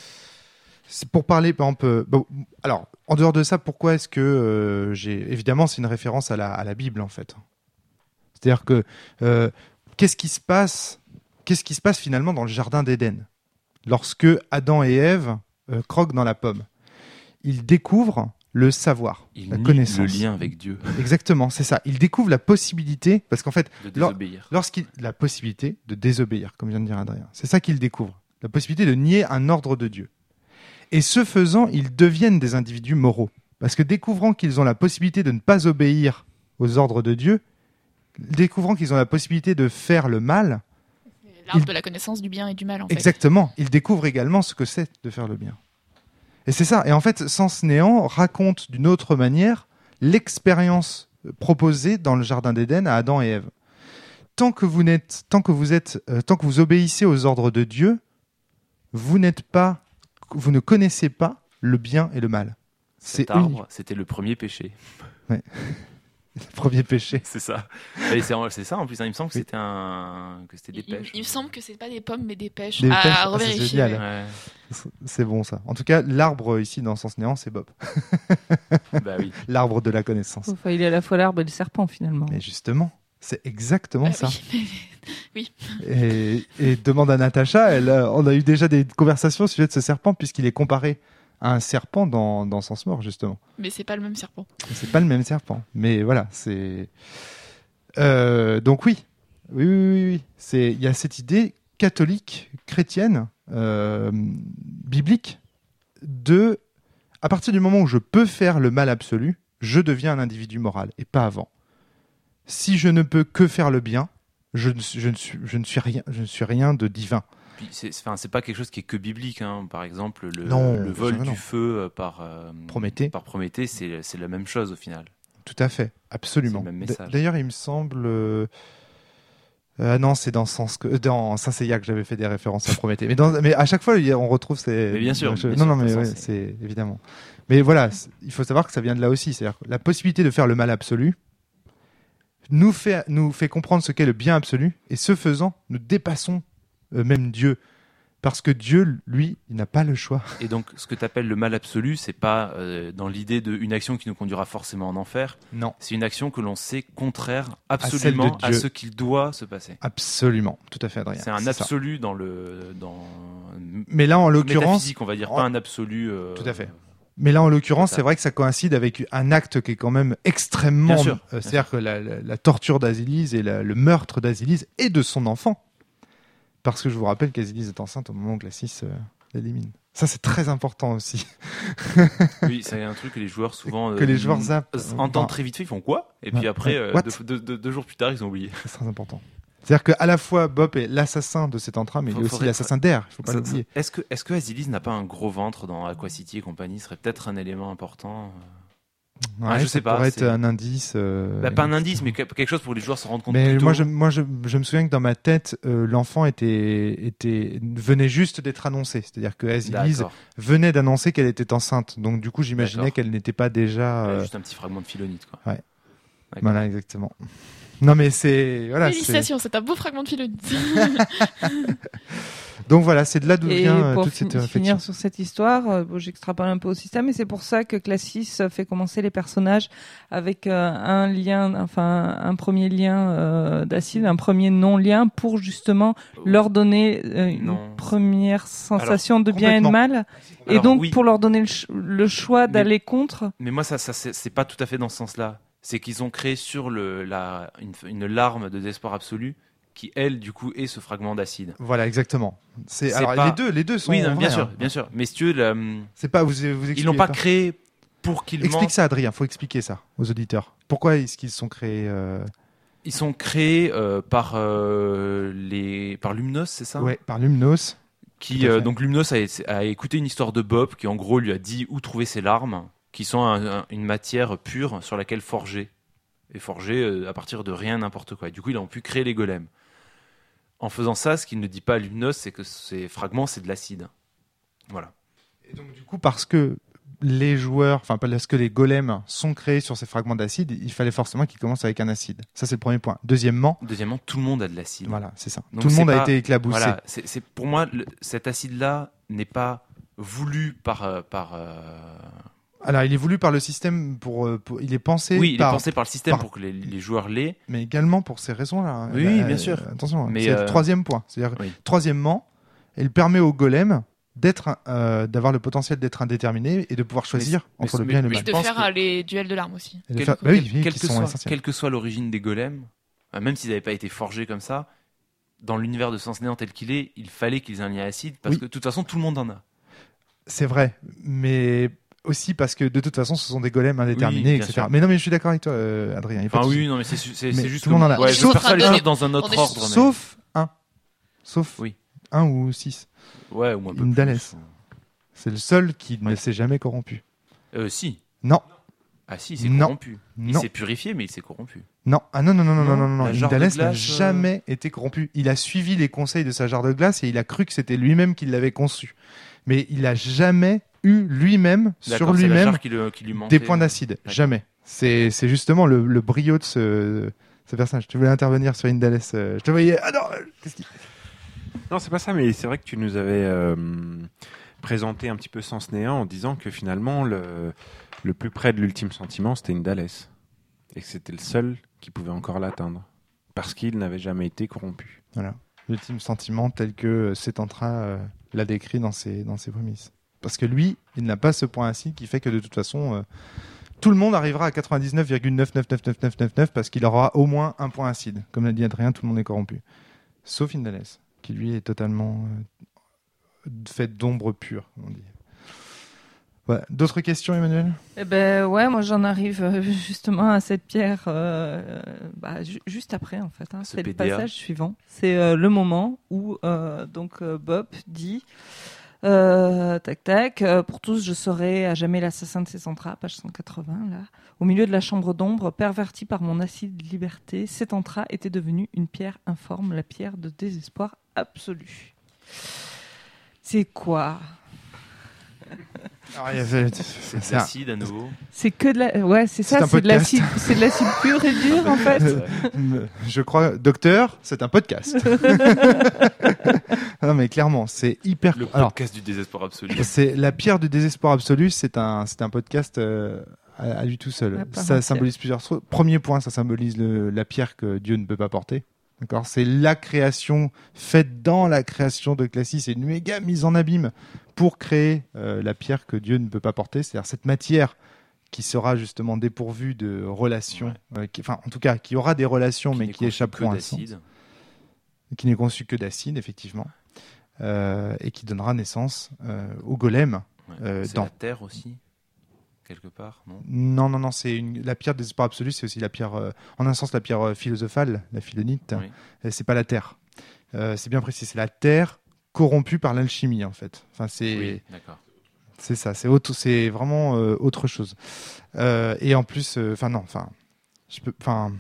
c'est pour parler, par exemple. euh, Bon, alors, en dehors de ça, pourquoi est-ce que euh, j'ai évidemment c'est une référence à la, à la Bible en fait. C'est-à-dire que euh, qu'est-ce qui se passe, qu'est-ce qui se passe finalement dans le jardin d'Éden lorsque Adam et Ève euh, croquent dans la pomme. Ils découvrent le savoir,
Il
la
nie
connaissance.
le lien avec Dieu,
Exactement, c'est ça. Ils découvrent la possibilité, parce qu'en fait,
de
Lors-
désobéir.
lorsqu'il la possibilité de désobéir, comme vient de dire Adrien. C'est ça qu'ils découvrent, la possibilité de nier un ordre de Dieu. Et ce faisant, ils deviennent des individus moraux, parce que découvrant qu'ils ont la possibilité de ne pas obéir aux ordres de Dieu, découvrant qu'ils ont la possibilité de faire le mal,
L'arbre
Il-
de la connaissance du bien et du mal, en fait.
exactement, ils découvrent également ce que c'est de faire le bien. Et c'est ça. Et en fait, Sens Néant raconte d'une autre manière l'expérience proposée dans le jardin d'Éden à Adam et Ève. Tant que vous n'êtes, tant que vous êtes, euh, tant que vous obéissez aux ordres de Dieu, vous n'êtes pas, vous ne connaissez pas le bien et le mal.
Cet
C'est
arbre,
unique.
c'était le premier péché.
Le premier péché.
C'est ça. Et c'est, c'est ça en plus. Hein. Il me semble que c'était un, que c'était des
Il,
pêches.
il me semble que c'est pas des pommes, mais des pêches.
Des
à,
pêches,
à
ah, c'est
revérifier.
génial.
ouais.
Ouais.
C'est- C'est bon ça. En tout cas, l'arbre ici dans Sens Néant, c'est Bob.
Bah oui.
L'arbre de la connaissance.
Enfin, il est à la fois l'arbre et le serpent finalement.
Mais justement, c'est exactement
Euh,
ça.
oui,
Et, et demande à Natacha, elle, a- on a eu déjà des conversations au sujet de ce serpent puisqu'il est comparé à un serpent dans, dans Sens Mort justement.
mais c'est pas le même serpent.
C'est pas le même serpent, mais voilà, c'est. Euh, donc oui, oui, oui, oui, oui. C'est il y a cette idée catholique, chrétienne, euh, biblique, de à partir du moment où je peux faire le mal absolu, je deviens un individu moral et pas avant. Si je ne peux que faire le bien, je ne, suis- je ne suis, je ne suis rien, je ne suis rien de divin.
Puis c'est, c'est- enfin, c'est pas quelque chose qui est que biblique. Hein. Par exemple, le,
Non,
le vol
bien sûr,
du
non.
feu euh, par euh,
Prométhée.
par Prométhée, c'est, c'est la même chose au final.
Tout à fait, absolument.
C'est le même
D-
message.
D'ailleurs, il me semble. euh, Ah non, c'est dans sens que dans Saint-Seiya que j'avais fait des références à Prométhée. Mais, dans... mais à chaque fois, il y a- on retrouve ces.
Mais bien sûr,
Je-
bien
non,
sûr,
non,
de
mais
toute
ouais,
façon,
c'est évidemment. Mais voilà, c'est- il faut savoir que ça vient de là aussi. C'est-à-dire que la possibilité de faire le mal absolu nous fait nous fait comprendre ce qu'est le bien absolu, et ce faisant, nous dépassons euh, même Dieu, parce que Dieu, lui, il n'a pas le choix.
Et donc, ce que tu appelles le mal absolu, c'est pas euh, dans l'idée d'une action qui nous conduira forcément en enfer.
Non,
C'est une action que l'on sait contraire
celle de
absolument à,
Dieu.
ce qu'il doit se passer.
absolument, tout à fait, Adrien.
C'est un
ça.
absolu dans le dans
Mais là, en l'occurrence,
métaphysique, on va dire,
en-
pas un absolu. euh,
Tout à fait. Mais là, en l'occurrence,
C'est ça.
c'est vrai que ça coïncide avec un acte qui est quand même extrêmement.
Bien sûr,
euh,
bien
C'est-à-dire que la, la- la torture d'Azilise et la- le meurtre d'Azilise et de son enfant. Parce que je vous rappelle qu'Azilise est enceinte au moment où Glacis euh, l'élimine. Ça, c'est très important aussi.
Oui, c'est un truc que les joueurs souvent
Que
euh,
les joueurs zappent.
euh, entendent très vite fait, ils font quoi? Et puis
Ouais.
après, euh,
What
deux, deux- deux- deux jours plus tard, ils ont oublié.
C'est très important. C'est-à-dire qu'à la fois, Bob est l'assassin de cet entrave, mais il
Faut-
est aussi
faudrait-
l'assassin d'Air. Il faut pas
Ça-
l'oublier.
ça- Est-ce que, est-ce que Azilise n'a pas un gros ventre dans Aqua City et compagnie? Ce serait peut-être un élément important.
Ouais,
ah, je
ça
sais pas,
pourrait être
c'est-
un indice. euh,
Bah, pas un indice, mais que- quelque chose pour les joueurs se rendre compte.
Mais
plus tôt.
moi, je, moi je, je me souviens que dans ma tête, euh, l'enfant était, était, venait juste d'être annoncé. C'est-à-dire que Azilise
D'accord.
venait d'annoncer qu'elle était enceinte. Donc, du coup, j'imaginais
D'accord.
qu'elle n'était pas déjà.
Ouais,
euh,
Juste un petit fragment de philonite, quoi.
Ouais.
D'accord.
Voilà, exactement. Non, mais c'est. Voilà, c'est-
Félicitations, c'est un beau fragment de philonite.
Donc, voilà, c'est de là d'où
Et
vient euh,
pour
toute
fin-
cette réflexion.
finir sur cette histoire, euh, bon, j'extrapole un peu au système, et c'est pour ça que Classis euh, fait commencer les personnages avec euh, un lien, enfin un premier lien euh, d'acide, un premier non-lien pour justement leur donner euh, une
Non.
première sensation de bien et de
complètement.
mal, et
Alors,
donc
oui.
pour leur donner le, ch- le choix
Mais-
d'aller contre.
Mais moi, ça, ça c'est, c'est pas tout à fait dans ce sens-là. C'est qu'ils ont créé sur le, la, une, une larme de désespoir absolu qui, elle, du coup, est ce fragment d'acide.
Voilà, exactement. C'est,
C'est
alors,
pas-
les deux, les deux sont.
Oui, non, bien
vrais,
sûr,
hein.
bien sûr. Mais si tu veux, la-
C'est pas, vous, vous
ils
expliquez
l'ont pas
pas.
créé pour qu'ils
Explique
mentent.
ça, Adrien. Faut expliquer ça aux auditeurs. Pourquoi est-ce qu'ils sont créés euh,
Ils sont créés euh, par euh, les, par Lumnos, c'est ça?
Ouais, par Lumnos.
Qui,
Tout à
euh,
fait.
donc Lumnos a, a écouté une histoire de Bob qui en gros lui a dit où trouver ses larmes, qui sont un- un- une matière pure sur laquelle forger. Et forger euh, à partir de rien, n'importe quoi. Et du coup, ils ont pu créer les golems. En faisant ça, ce qu'il ne dit pas à Lumnos, c'est que ces fragments, c'est de l'acide. Voilà.
Et donc, du coup, parce que les joueurs, enfin, parce que les golems sont créés sur ces fragments d'acide, il fallait forcément qu'ils commencent avec un acide. Ça, c'est le premier point. Deuxièmement,
Deuxièmement, tout le monde a de l'acide.
voilà, c'est ça.
Donc,
Tout le
c'est
monde a
pas-
été éclaboussé.
Voilà, c'est, c'est- pour moi, le- cet acide-là n'est pas voulu par... euh, par euh,
Alors, il est voulu par le système pour, euh, pour- il est pensé
Oui, il
par,
est pensé par le système
par-
pour que les, les joueurs l'aient.
mais également pour ces raisons-là.
Oui,
Euh,
oui, bien sûr.
Attention,
Mais,
c'est
euh,
le troisième point. C'est-à-dire,
oui.
troisièmement, il permet aux golems d'être, un- euh, d'avoir le potentiel d'être indéterminé et de pouvoir choisir
mais-
entre le
mais-
bien et le
mais
mal.
de
pense
faire
que-
euh, les duels de larmes aussi.
Et de
Quel-
faire- bah oui,
quel-
oui,
quelle
qui
que
sont
soit,
essentiels.
quelle que soit l'origine des golems, euh, même s'ils n'avaient pas été forgés comme ça, dans l'univers de Sens Néant tel qu'il est, il fallait qu'ils aient un lien acide, parce
Oui.
que de toute façon, tout le monde en a.
C'est vrai, mais aussi parce que de toute façon, ce sont des golems indéterminés,
Oui, bien
et cetera.
sûr.
Mais non, mais je suis d'accord avec toi, euh, Adrien. il y a pas
Enfin
de
oui,
souci.
non, mais c'est, c'est,
Mais
c'est juste
tout le monde en a.
Ouais, je
Sauf-
perçois les
donner-
choses dans un
on
autre
est
ordre. mais-
Sauf un. Sauf
Oui.
un ou six.
Ouais, ou un peu
une
plus.
Dalès. C'est le seul qui ne
Ouais.
s'est jamais corrompu.
Euh, si.
Non,
Ah si, il s'est
Non.
corrompu. Il
non,
s'est purifié, mais il s'est corrompu.
non. Ah non, non, non, non,
Non,
non, non, non.
la jarre de
Indalès n'a
glace, euh,
jamais été corrompu. Il a suivi les conseils de sa jarre de glace et il a cru que c'était lui-même qui l'avait conçu. Mais il a jamais eu lui-même,
D'accord,
sur
c'est la
lui-même,
jarre qui, le- qui lui manquait.
des points d'acide.
D'accord.
Jamais. C'est, c'est justement le, le brio de ce, ce personnage. Tu voulais intervenir sur Indales. euh, Je te voyais. Ah non, euh, qu'est-ce qui...
Non, c'est pas ça, mais c'est vrai que tu nous avais euh, présenté un petit peu Sens Néant en disant que finalement, le, le plus près de l'ultime sentiment, c'était Indales. Et que c'était le seul qui pouvait encore l'atteindre. Parce qu'il n'avait jamais été corrompu.
Voilà. L'ultime sentiment tel que Setantra euh, l'a décrit dans ses, dans ses prémices. Parce que lui, il n'a pas ce point acide qui fait que de toute façon, euh, tout le monde arrivera à quatre-vingt-dix-neuf virgule neuf neuf neuf neuf neuf neuf neuf parce qu'il aura au moins un point acide. Comme l'a dit Adrien, tout le monde est corrompu. Sauf Indales, qui lui est totalement euh, fait d'ombre pure, comme on dit. Voilà. D'autres questions, Emmanuel ?
Eh ben ouais, moi j'en arrive euh, justement à cette pierre euh, bah, ju- juste après en fait. Hein.
Ce
C'est le
P D A.
passage suivant. C'est euh, le moment où euh, donc euh, Bob dit euh, tac tac euh, pour tous je serai à jamais l'assassin de Setantra, page cent quatre-vingts là. Au milieu de la chambre d'ombre, perverti par mon acide liberté, Setantra était devenu une pierre informe, la pierre de désespoir absolu. C'est quoi ?
Alors, il y avait-
C'est de
c'est un-
l'acide à nouveau.
C'est que de la, ouais, c'est
C'est
ça,
un
c'est de
podcast.
l'acide, c'est de l'acide pur et dur en fait.
Euh, Je crois, docteur, c'est un podcast. Non, mais clairement, c'est hyper.
Le
Alors,
podcast du désespoir absolu.
c'est la pierre du désespoir absolu. C'est un, c'est un podcast euh, à, à lui tout seul.
À part
Ça
entière.
symbolise plusieurs choses. Premier point, ça symbolise le- la pierre que Dieu ne peut pas porter. D'accord, c'est la création faite dans la création de Classis. C'est une méga mise en abîme pour créer euh, la pierre que Dieu ne peut pas porter. C'est-à-dire cette matière qui sera justement dépourvue de relations, euh, qui- enfin en tout cas qui aura des relations mais
n'est
qui
conçu
échapperont
que
à son,
d'acide.
qui n'est conçu que d'acide effectivement, euh, et qui donnera naissance euh, au golem.
Ouais.
Euh,
C'est
dans-
la terre aussi, quelque part, non?
Non, non, non, c'est une... la pierre des espoirs absolus, c'est aussi la pierre, euh, en un sens, la pierre euh, philosophale, la philonite.
Oui.
Et c'est pas la terre. Euh, c'est bien précis, c'est la terre corrompue par l'alchimie, en fait. Enfin, c'est,
Oui, d'accord.
c'est ça, c'est, autre... c'est vraiment euh, autre chose. Euh, et en plus, enfin, non, enfin, je peux, enfin.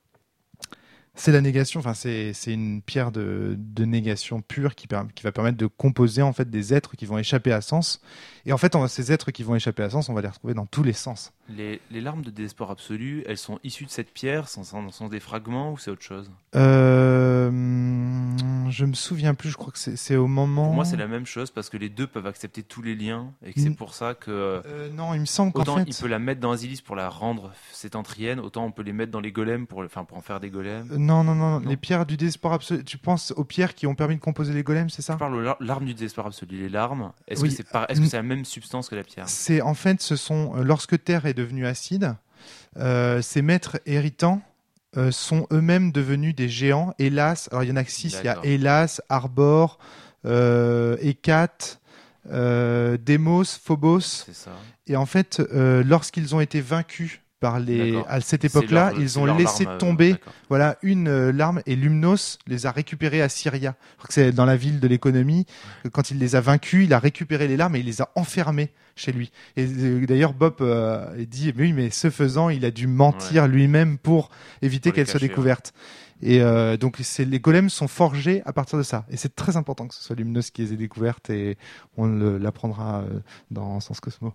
C'est la négation, enfin c'est c'est une pierre de, de négation pure qui, per- qui va permettre de composer en fait des êtres qui vont échapper à sens. Et en fait, on, ces êtres qui vont échapper à sens, on va les retrouver dans tous les sens.
Les, les larmes de désespoir absolu, elles sont issues de cette pierre, sont, sont, sont des fragments ou c'est autre chose?
Euh, je me souviens plus, je crois que c'est c'est au moment.
Pour moi, c'est la même chose parce que les deux peuvent accepter tous les liens et que c'est
Mm.
pour ça que euh,
Euh, non, il me semble qu'en
autant
fait.
il peut la mettre dans Asilis pour la rendre sétentrienne, autant on peut les mettre dans les golems pour, le- enfin, pour en faire des golems.
Euh, Non, non, non,
Non.
les pierres du désespoir absolu. Tu penses aux pierres qui ont permis de composer les golems, c'est ça?
Je parle aux lar- larmes du désespoir absolu. Les larmes, est-ce
Oui.
que c'est par- est-ce que c'est la même substance que la pierre?
C'est en fait, ce sont euh, lorsque Terre est devenue acide, euh, ces maîtres héritants euh, sont eux-mêmes devenus des géants. Hélas, alors il y en a que six. Il y a
D'accord.
Hélas, Arbor, euh, Hécate, euh, Démos, Phobos.
C'est ça.
Et en fait, euh, lorsqu'ils ont été vaincus par les,
D'accord.
à cette
C'est
époque-là,
leur-
ils
c'est
ont
leur
laissé
larme, euh,
tomber
d'accord.
voilà une euh, larme et Lumnos les a récupérées à Syria. Je crois que c'est dans la ville de l'économie. que Quand il les a vaincus, il a récupéré les larmes et il les a enfermées chez lui. Et euh, d'ailleurs, Bob euh, dit mais oui, mais ce faisant, il a dû mentir lui-même pour éviter
Pour les
qu'elles soient
cacher,
découvertes. Et euh, donc, c'est, les golems sont forgés à partir de ça. Et c'est très important que ce soit Lumnos qui les ait découvertes et on le- l'apprendra euh, dans Sens Cosmo.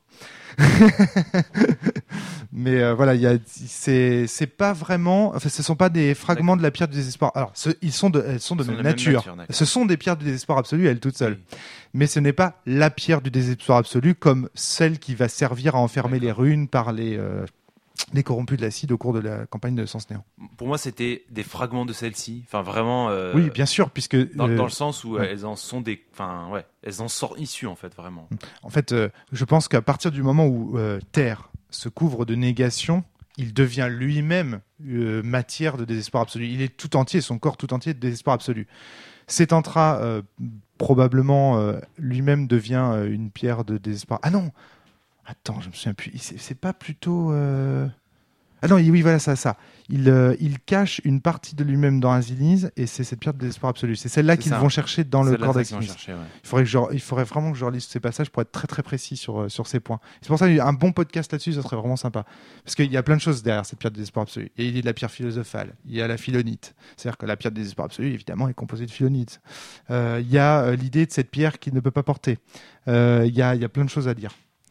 Mais euh, voilà, il y a, c'est, c'est pas vraiment, enfin, ce sont pas des fragments de la pierre du désespoir. Alors, ce- ils sont de, elles sont de
Ils sont
même
de la même
nature.
nature, d'accord.
Ce sont des pierres du désespoir absolu, elles toutes seules.
Oui.
Mais ce n'est pas la pierre du désespoir absolu comme celle qui va servir à enfermer les
D'accord.
runes par les, euh, les corrompus de l'acide au cours de la campagne de Sens Néant.
Pour moi, c'était des fragments de celle-ci. Enfin, vraiment. euh,
Oui, bien sûr, puisque
Dans,
euh,
dans le sens où
ouais.
elles en sont des. Enfin, ouais. Elles en sortent issues, en fait, vraiment.
en fait, euh, je pense qu'à partir du moment où euh, Terre se couvre de négation, il devient lui-même euh, matière de désespoir absolu. Il est tout entier, son corps tout entier de désespoir absolu. Sétantra, euh, probablement, euh, lui-même devient euh, une pierre de désespoir. Ah non Attends, je me souviens plus. C'est, c'est pas plutôt... euh, Ah non, oui, voilà, ça, ça. Il, euh, il cache une partie de lui-même dans Asilis et c'est cette pierre de désespoir absolu. C'est celle-là
C'est
qu'ils
ça.
vont chercher dans le
C'est là
corps
ça qu'ils vont
d'Axilis.
chercher, ouais.
Il faudrait, que je, il faudrait vraiment que je relise ces passages pour être très très précis sur, euh, sur ces points. C'est pour ça qu'un bon podcast là-dessus, ça serait vraiment sympa. Parce qu'il y a plein de choses derrière cette pierre de désespoir absolu. Et il y a de la pierre philosophale, il y a la philonite. C'est-à-dire que la pierre de désespoir absolu, évidemment, est composée de philonite. Euh, il y a euh, l'idée de cette pierre qui ne peut pas porter. Euh, il, y a, il y a plein de choses à dire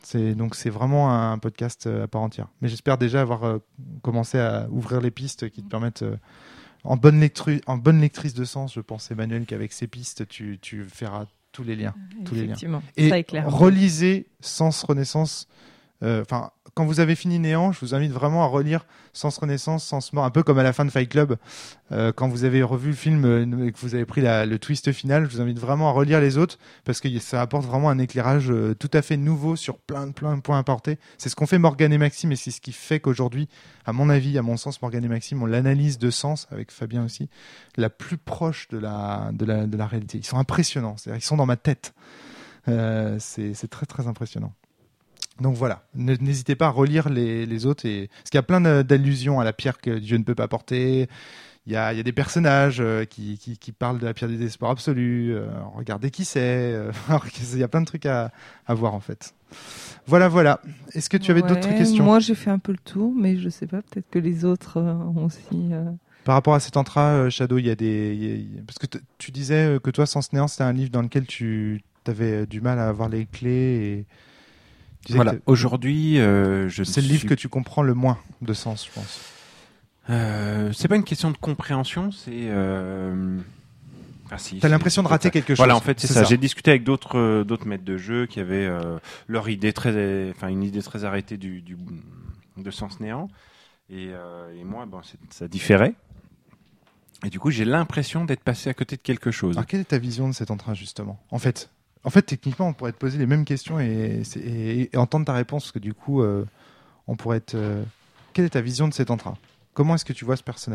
C'est, donc c'est vraiment un podcast à part entière. Mais j'espère déjà avoir euh, commencé à ouvrir les pistes qui te permettent, euh, en, bonne lectru- en bonne lectrice de sens, je pense, Emmanuel, qu'avec ces pistes, tu, tu feras tous les liens. Tous les liens.
Effectivement,
Et
ça éclaire.
relisez Sens Renaissance. Enfin, euh, quand vous avez fini Néant, je vous invite vraiment à relire Sens Renaissance, Sens Mort, un peu comme à la fin de Fight Club. Euh, quand vous avez revu le film euh, et que vous avez pris la, le twist final, je vous invite vraiment à relire les autres parce que ça apporte vraiment un éclairage euh, tout à fait nouveau sur plein de, plein de points apportés. C'est ce qu'ont fait Morgane et Maxime et c'est ce qui fait qu'aujourd'hui, à mon avis, à mon sens, Morgane et Maxime ont l'analyse de Sens, avec Fabien aussi, la plus proche de la, de la, de la réalité. Ils sont impressionnants, c'est-à-dire ils sont dans ma tête. Euh, c'est, c'est très très impressionnant. Donc voilà, n'hésitez pas à relire les, les autres. Et... Parce qu'il y a plein d'allusions à la pierre que Dieu ne peut pas porter. Il y a, il y a des personnages euh, qui, qui, qui parlent de la pierre du désespoir absolu. Euh, regardez qui c'est. Euh, il y a plein de trucs à, à voir en fait. Voilà, voilà. Est-ce que tu avais
Ouais,
d'autres questions ?
Moi, j'ai fait un peu le tour, mais je sais pas, peut-être que les autres euh, ont aussi... Euh...
Par rapport à cet entra, euh, Shadow, il y a des... il y a- il y a- Parce que t- tu disais que toi, Sens Néant, c'était un livre dans lequel tu avais du mal à avoir les clés et... tu disais
Voilà.
que
Aujourd'hui, euh, je
c'est le
suis-
livre que tu comprends le moins de sens, je pense.
Euh, c'est pas une question de compréhension, c'est. Euh... Ah, si,
T'as
c'est-
l'impression de rater quelque chose.
Voilà, en fait, c'est,
C'est
ça.
ça.
J'ai discuté avec d'autres euh, d'autres maîtres de jeu qui avaient euh, leur idée très, enfin une idée très arrêtée du, du de Sens Néant, et, euh, et moi, bon, c'est, ça différait. Et du coup, j'ai l'impression d'être passé à côté de quelque chose.
Alors, quelle est ta vision de cet entrain, justement ? En fait, en fait, techniquement, on pourrait te poser les mêmes questions et, c'est- et, et entendre ta réponse, parce que du coup, euh, on pourrait être. euh, Quelle est ta vision de cet entrain ? Comment est-ce que tu vois ce personnage ?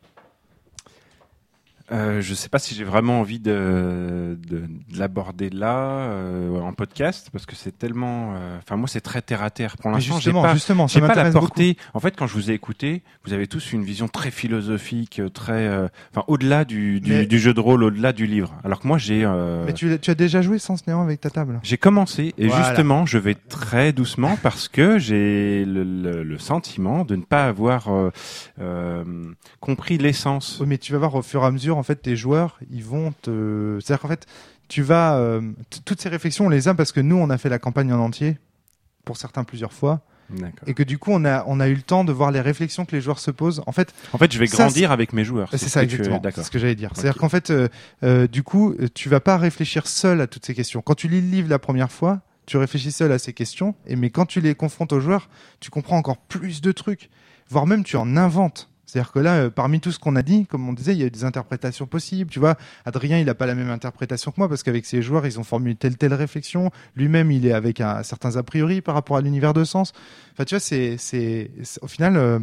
Euh, je sais pas si j'ai vraiment envie de, de, de l'aborder là euh, en podcast parce que c'est tellement. euh, Enfin, moi, c'est très terre à terre. Pour
Mais
l'instant, j'ai
justement,
pas.
justement, ça
J'ai pas la
m'intéresse beaucoup.
portée. En fait, quand je vous ai écouté, vous avez tous une vision très philosophique, euh, très, euh, enfin, au-delà du, du,
Mais-
du jeu de rôle, au-delà du livre. Alors que moi, j'ai, euh,
Mais tu, tu as déjà joué Sens Néant avec ta table ?
j'ai commencé et
Voilà.
justement, je vais très doucement parce que j'ai le, le, le sentiment de ne pas avoir euh, euh, compris l'essence.
Oui, mais tu vas voir au fur et à mesure, en fait, tes joueurs, ils vont te. C'est-à-dire qu'en fait, tu vas. euh, t- Toutes ces réflexions, on les a parce que nous, on a fait la campagne en entier, pour certains plusieurs fois,
D'accord.
et que du coup, on a, on a eu le temps de voir les réflexions que les joueurs se posent. En fait,
En fait, je vais
Ça,
grandir avec mes joueurs.
c'est
ce
ça
que tu-
exactement. C'est
D'accord.
ce que j'allais dire.
Ok.
C'est-à-dire qu'en fait, euh, euh, du coup, euh, tu vas pas réfléchir seul à toutes ces questions. Quand tu lis le livre la première fois, tu réfléchis seul à ces questions, et mais quand tu les confrontes aux joueurs, tu comprends encore plus de trucs, voire même tu en inventes. C'est-à-dire que là, euh, parmi tout ce qu'on a dit, comme on disait, il y a des interprétations possibles. Tu vois, Adrien, il n'a pas la même interprétation que moi parce qu'avec ses joueurs, ils ont formulé telle telle réflexion. Lui-même, il est avec un, certains a priori par rapport à l'univers de Sens. Enfin, tu vois, c'est, c'est, c'est- au final, euh,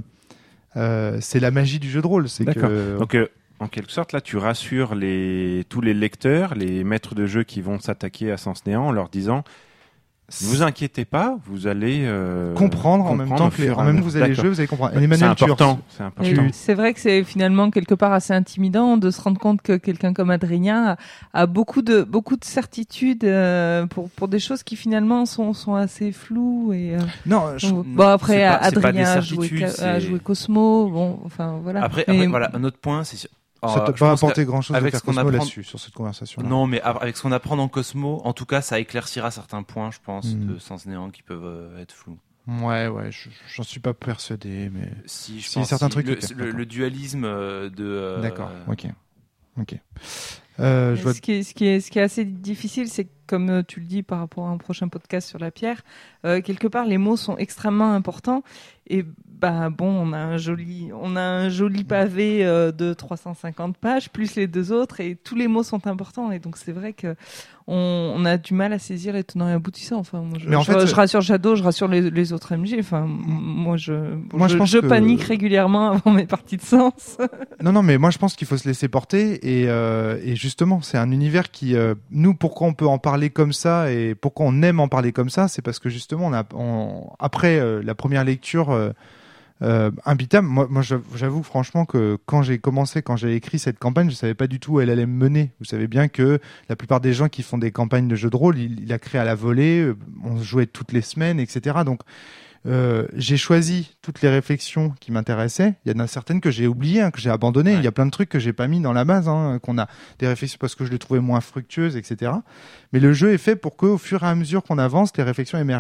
euh, c'est la magie du jeu de rôle. C'est
D'accord.
que
Donc, euh, en quelque sorte, là, tu rassures les, tous les lecteurs, les maîtres de jeu qui vont s'attaquer à Sens Néant en leur disant ne vous inquiétez pas, vous allez euh,
comprendre en même temps
au
que les,
fur et
en
à
même temps
mesure.
que vous allez
D'accord.
jouer, vous allez comprendre. Et
C'est
Emmanuel, tu
important.
reçois-
C'est
Et
important.
c'est vrai que c'est finalement quelque part assez intimidant de se rendre compte que quelqu'un comme Adrien a, a beaucoup de beaucoup de certitudes euh, pour pour des choses qui finalement sont sont assez floues et euh,
Non, je-
bon, bon, après
c'est pas- c'est pas
Adrien
des
a joué,
certitudes,
a
c'est-
joué Cosmo, bon enfin voilà.
Après,
Mais-
après, voilà, un autre point, c'est sûr.
ça
Alors,
t'a
je
pas
pense
apporté grand-chose de
avec
faire
ce qu'on
Cosmo
apprend-
là-dessus, sur cette conversation.
Non, mais av- avec ce qu'on apprend dans Cosmo, en tout cas, ça éclaircira certains points, je pense,
Hmm.
de Sens Néant qui peuvent euh, être flous.
Ouais, ouais, je- j'en suis pas persuadé, mais.
Si, je
Si,
pense
certains
si.
trucs
le,
éclairent,
le-
d'accord.
le dualisme euh, de. euh,
D'accord, ok. Ok. Euh, je vois...
Ce qui est, ce qui est, ce qui est assez difficile, c'est que, comme euh, tu le dis par rapport à un prochain podcast sur la pierre, euh, quelque part les mots sont extrêmement importants et bah bon, on a un joli, on a un joli pavé euh, de trois cent cinquante pages plus les deux autres et tous les mots sont importants et donc c'est vrai que on, on a du mal à saisir les tenants et aboutissants. Enfin, moi, je,
Mais en
je,
fait,
je rassure Shadow, je rassure les, les autres M J. Enfin, m- moi je,
Moi, je
je,
pense
je
que-
panique régulièrement avant mes parties de sens.
Non, non, mais moi je pense qu'il faut se laisser porter et, euh, et justement, c'est un univers qui, euh, nous, pourquoi on peut en parler comme ça et pourquoi on aime en parler comme ça, c'est parce que justement, on a, on- après euh, la première lecture. Euh, Euh, Imbitable, moi, moi j'avoue, j'avoue franchement que quand j'ai commencé, quand j'ai écrit cette campagne, je savais pas du tout où elle allait me mener. Vous savez bien que la plupart des gens qui font des campagnes de jeux de rôle, il, il a créé à la volée, euh, on jouait toutes les semaines, et cetera. Donc euh, j'ai choisi toutes les réflexions qui m'intéressaient. Il y en a certaines que j'ai oubliées, hein, que j'ai abandonnées.
Ouais.
Il y a plein de trucs que j'ai pas mis dans la base, hein, qu'on a des réflexions parce que je les trouvais moins fructueuses, et cetera. Mais le jeu est fait pour qu'au fur et à mesure qu'on avance, les réflexions émergent.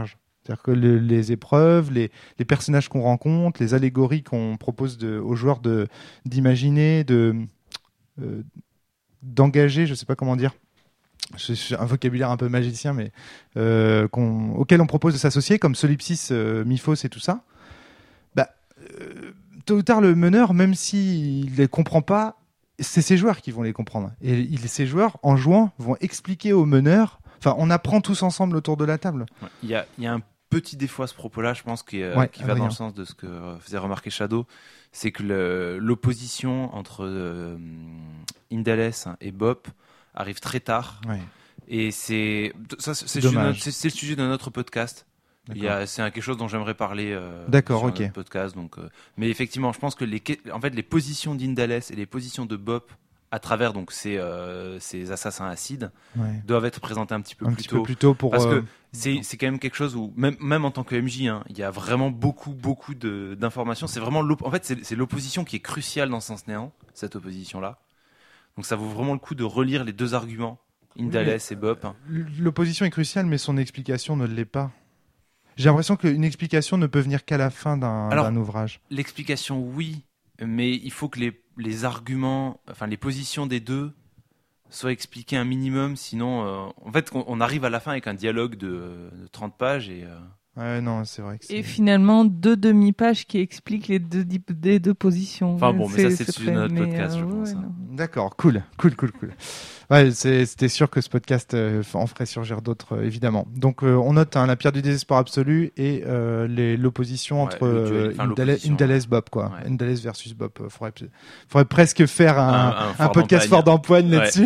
C'est-à-dire que le, les épreuves, les, les personnages qu'on rencontre, les allégories qu'on propose de, aux joueurs de, d'imaginer, de, euh, d'engager, je sais pas comment dire, c'est un vocabulaire un peu magicien, mais euh, qu'on, auquel on propose de s'associer, comme Solipsis, euh, Myphos et tout ça, bah, euh, tôt ou tard, le meneur, même s'il ne les comprend pas, c'est ses joueurs qui vont les comprendre. Et il, ces joueurs, en jouant, vont expliquer au meneur. Enfin, on apprend tous ensemble autour de la table.
Il ouais, y, y a un petit défaut à ce propos-là, je pense, qui, euh,
ouais,
qui va dans le sens de ce que euh, faisait remarquer Shadow. C'est que le, l'opposition entre euh, Indales et Bop arrive très tard.
Ouais.
Et c'est, ça, c'est, c'est,
dommage.
c'est, c'est le sujet de notre podcast. Il y a, c'est quelque chose dont j'aimerais parler euh,
D'accord,
sur
ok.
notre podcast. Donc, euh, mais effectivement, je pense que les, en fait, les positions d'Indales et les positions de Bop à travers donc ces, euh, ces assassins acides
ouais.
doivent être présentées un petit peu
un
plus
petit
tôt.
Peu plus tôt pour,
parce
euh...
que c'est, c'est quand même quelque chose où, même, même en tant que M J, hein, il y a vraiment beaucoup, beaucoup de, d'informations. C'est vraiment en fait, c'est, c'est l'opposition qui est cruciale dans Sens Néant, cette opposition-là. Donc ça vaut vraiment le coup de relire les deux arguments, Indales oui, et Bop.
L'opposition est cruciale, mais son explication ne l'est pas. J'ai l'impression qu'une explication ne peut venir qu'à la fin d'un,
Alors,
d'un ouvrage.
L'explication, oui, mais il faut que les, les arguments, enfin les positions des deux soient expliquées un minimum, sinon, euh, en fait, on, on arrive à la fin avec un dialogue de, de trente pages et... Euh...
Ouais, non, c'est vrai que c'est...
Et finalement, deux demi-pages qui expliquent les deux, les deux positions.
Enfin bon, mais ça, c'est, c'est le sujet de notre podcast, euh, je pense.
Ouais,
hein.
D'accord, cool, cool, cool, cool. Ouais, c'est, c'était sûr que ce podcast euh, en ferait surgir d'autres, euh, évidemment. Donc, euh, on note hein, la pierre du désespoir absolu et euh, les, l'opposition
ouais,
entre
le duel,
euh,
enfin,
Indales, Indales
ouais.
Bob, quoi.
Ouais.
Indales versus Bob. Euh, faudrait, faudrait presque faire un,
un, un,
un podcast fort d'empoigne
ouais.
là-dessus.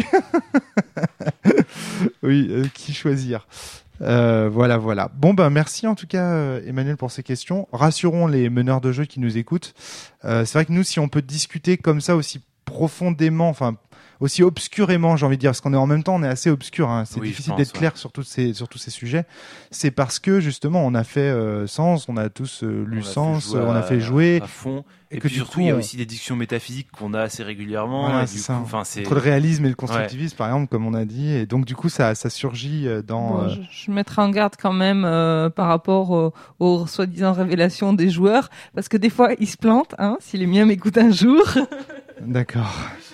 Oui, euh, qui choisir. Euh, voilà, voilà. Bon, ben merci en tout cas, euh, Emmanuel, pour ces questions. Rassurons les meneurs de jeu qui nous écoutent. Euh, c'est vrai que nous, si on peut discuter comme ça aussi profondément, enfin aussi obscurément, j'ai envie de dire, parce qu'on est en même temps, on est assez obscur. Hein, c'est
oui,
difficile
pense,
d'être
ouais.
clair sur tous ces sur tous ces sujets. C'est parce que justement, on a fait euh, Sens, on a tous euh, lu Sens, on a fait jouer
à fond.
Et,
et
que
puis
du
surtout,
coup,
il y a
on...
aussi des discussions métaphysiques qu'on a assez régulièrement.
Voilà,
et
c'est
du
ça.
coup, enfin, c'est
entre le réalisme et le constructivisme,
ouais.
par exemple, comme on a dit, et donc du coup, ça ça surgit dans.
Bon,
euh...
je, je mettrai en garde quand même euh, par rapport aux, aux soi-disant révélations des joueurs, parce que des fois, ils se plantent. Hein, si les miens m'écoutent un jour.
D'accord.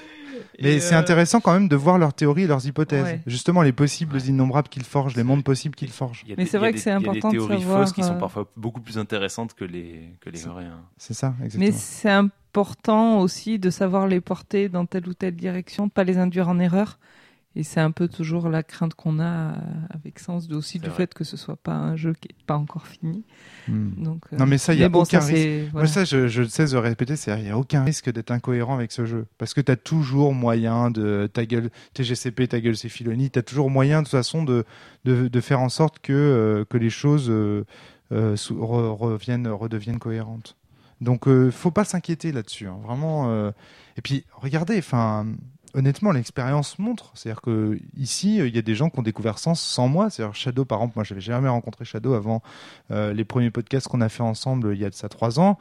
Mais
Et
c'est
euh...
intéressant quand même de voir leurs théories et leurs hypothèses.
Ouais.
Justement, les possibles
ouais.
innombrables qu'ils forgent, les mondes possibles qu'ils forgent.
Mais c'est vrai que c'est important de savoir.
Il y a des théories fausses qui sont parfois beaucoup plus intéressantes que les, que les vraies. Hein.
C'est ça, exactement.
Mais c'est important aussi de savoir les porter dans telle ou telle direction, de pas les induire en erreur. Et c'est un peu toujours la crainte qu'on a avec Sens, de aussi c'est du vrai. Fait que ce soit pas un jeu qui est pas encore fini.
Hmm.
Donc, euh...
non mais ça, il y a
bon,
aucun
ça,
risque.
c'est...
Moi
Voilà.
ça, je, je sais de répéter, c'est il y a aucun risque d'être incohérent avec ce jeu, parce que t'as toujours moyen de ta gueule, T G C P, ta gueule c'est Filoni, t'as toujours moyen de toute façon de de, de faire en sorte que euh, que les choses euh, euh, sous, re, reviennent redeviennent cohérentes. Donc euh, faut pas s'inquiéter là-dessus, hein, vraiment. Euh... Et puis regardez, enfin. Honnêtement, l'expérience montre. C'est-à-dire que ici, il y a des gens qui ont découvert Sens sans moi. C'est-à-dire Shadow, par exemple, moi, j'avais jamais rencontré Shadow avant euh, les premiers podcasts qu'on a fait ensemble il y a de ça trois ans.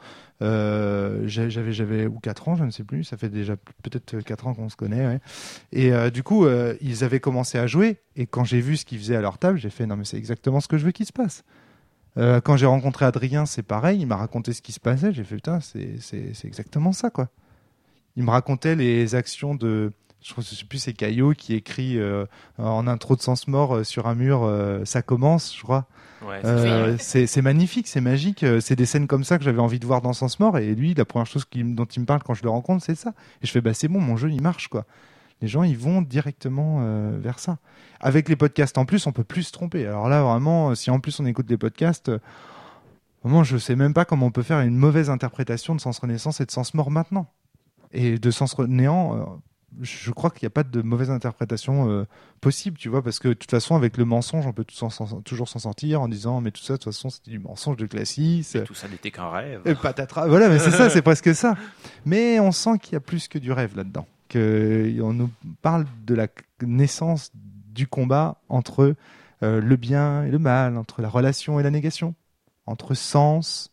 Euh, j'avais, j'avais ou quatre ans, je ne sais plus. Ça fait déjà peut-être quatre ans qu'on se connaît. Ouais. Et euh, du coup, euh, ils avaient commencé à jouer. Et quand j'ai vu ce qu'ils faisaient à leur table, j'ai fait non mais c'est exactement ce que je veux qu'il se passe. Euh, quand j'ai rencontré Adrien, c'est pareil. Il m'a raconté ce qui se passait. J'ai fait putain, c'est c'est c'est exactement ça quoi. Il me racontait les actions de, je ne sais plus, c'est Caillot qui écrit euh, en intro de Sens Mort euh, sur un mur, euh, ça commence, je crois.
Ouais, c'est,
euh, c'est, c'est magnifique, c'est magique. C'est des scènes comme ça que j'avais envie de voir dans Sens Mort. Et lui, la première chose qui, dont il me parle quand je le rencontre, c'est ça. Et je fais, bah c'est bon, mon jeu, il marche, quoi. Les gens, ils vont directement euh, vers ça. Avec les podcasts en plus, on peut plus se tromper. Alors là, vraiment, si en plus on écoute les podcasts, euh, vraiment, je sais même pas comment on peut faire une mauvaise interprétation de Sens Renaissance et de Sens Mort maintenant. Et de Sens Néant, euh, je crois qu'il n'y a pas de mauvaise interprétation euh, possible, tu vois, parce que de toute façon, avec le mensonge, on peut tout s'en, toujours s'en sortir en disant, mais tout ça, de toute façon, c'était du mensonge de Classis.
Et tout ça n'était qu'un rêve.
Et patatras. Voilà, mais c'est ça, c'est presque ça. Mais on sent qu'il y a plus que du rêve là-dedans. Qu'on nous parle de la naissance du combat entre euh, le bien et le mal, entre la relation et la négation, entre Sens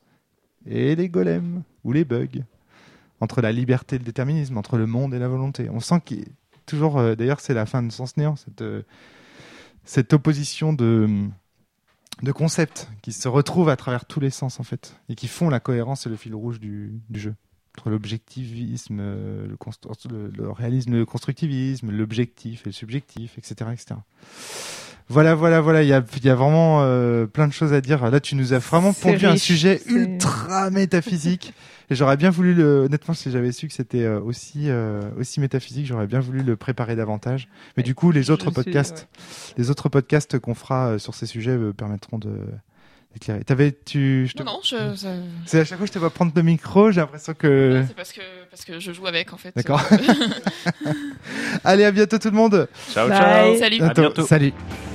et les golems ou les bugs. Entre la liberté et le déterminisme, entre le monde et la volonté. On sent qu'il y a toujours, euh, d'ailleurs c'est la fin de Sens Néant, cette, euh, cette opposition de, de concepts qui se retrouvent à travers tous les sens en fait et qui font la cohérence et le fil rouge du, du jeu. Entre l'objectivisme, le, const- le, le réalisme, le constructivisme, l'objectif et le subjectif, et cetera, et cetera. Voilà, voilà, voilà. Il y a, il y a vraiment euh, plein de choses à dire. Là, tu nous as vraiment
C'est
pondu un
riche,
sujet
c'est-
ultra métaphysique. Et j'aurais bien voulu le. Honnêtement, si j'avais su que c'était euh, aussi euh, aussi métaphysique, j'aurais bien voulu le préparer davantage. Mais
Ouais,
du coup, les
je
autres
suis-
podcasts,
ouais.
les autres podcasts qu'on fera euh, sur ces sujets euh, permettront de d'éclairer. T'avais, tu, je te...
Non, non, je, ça-
C'est à chaque fois que je te vois prendre le micro, j'ai l'impression que.
non, c'est parce que parce que je joue avec en fait.
D'accord. Allez, à bientôt tout le monde.
Ciao,
Bye.
ciao.
Salut.
À bientôt.
Salut.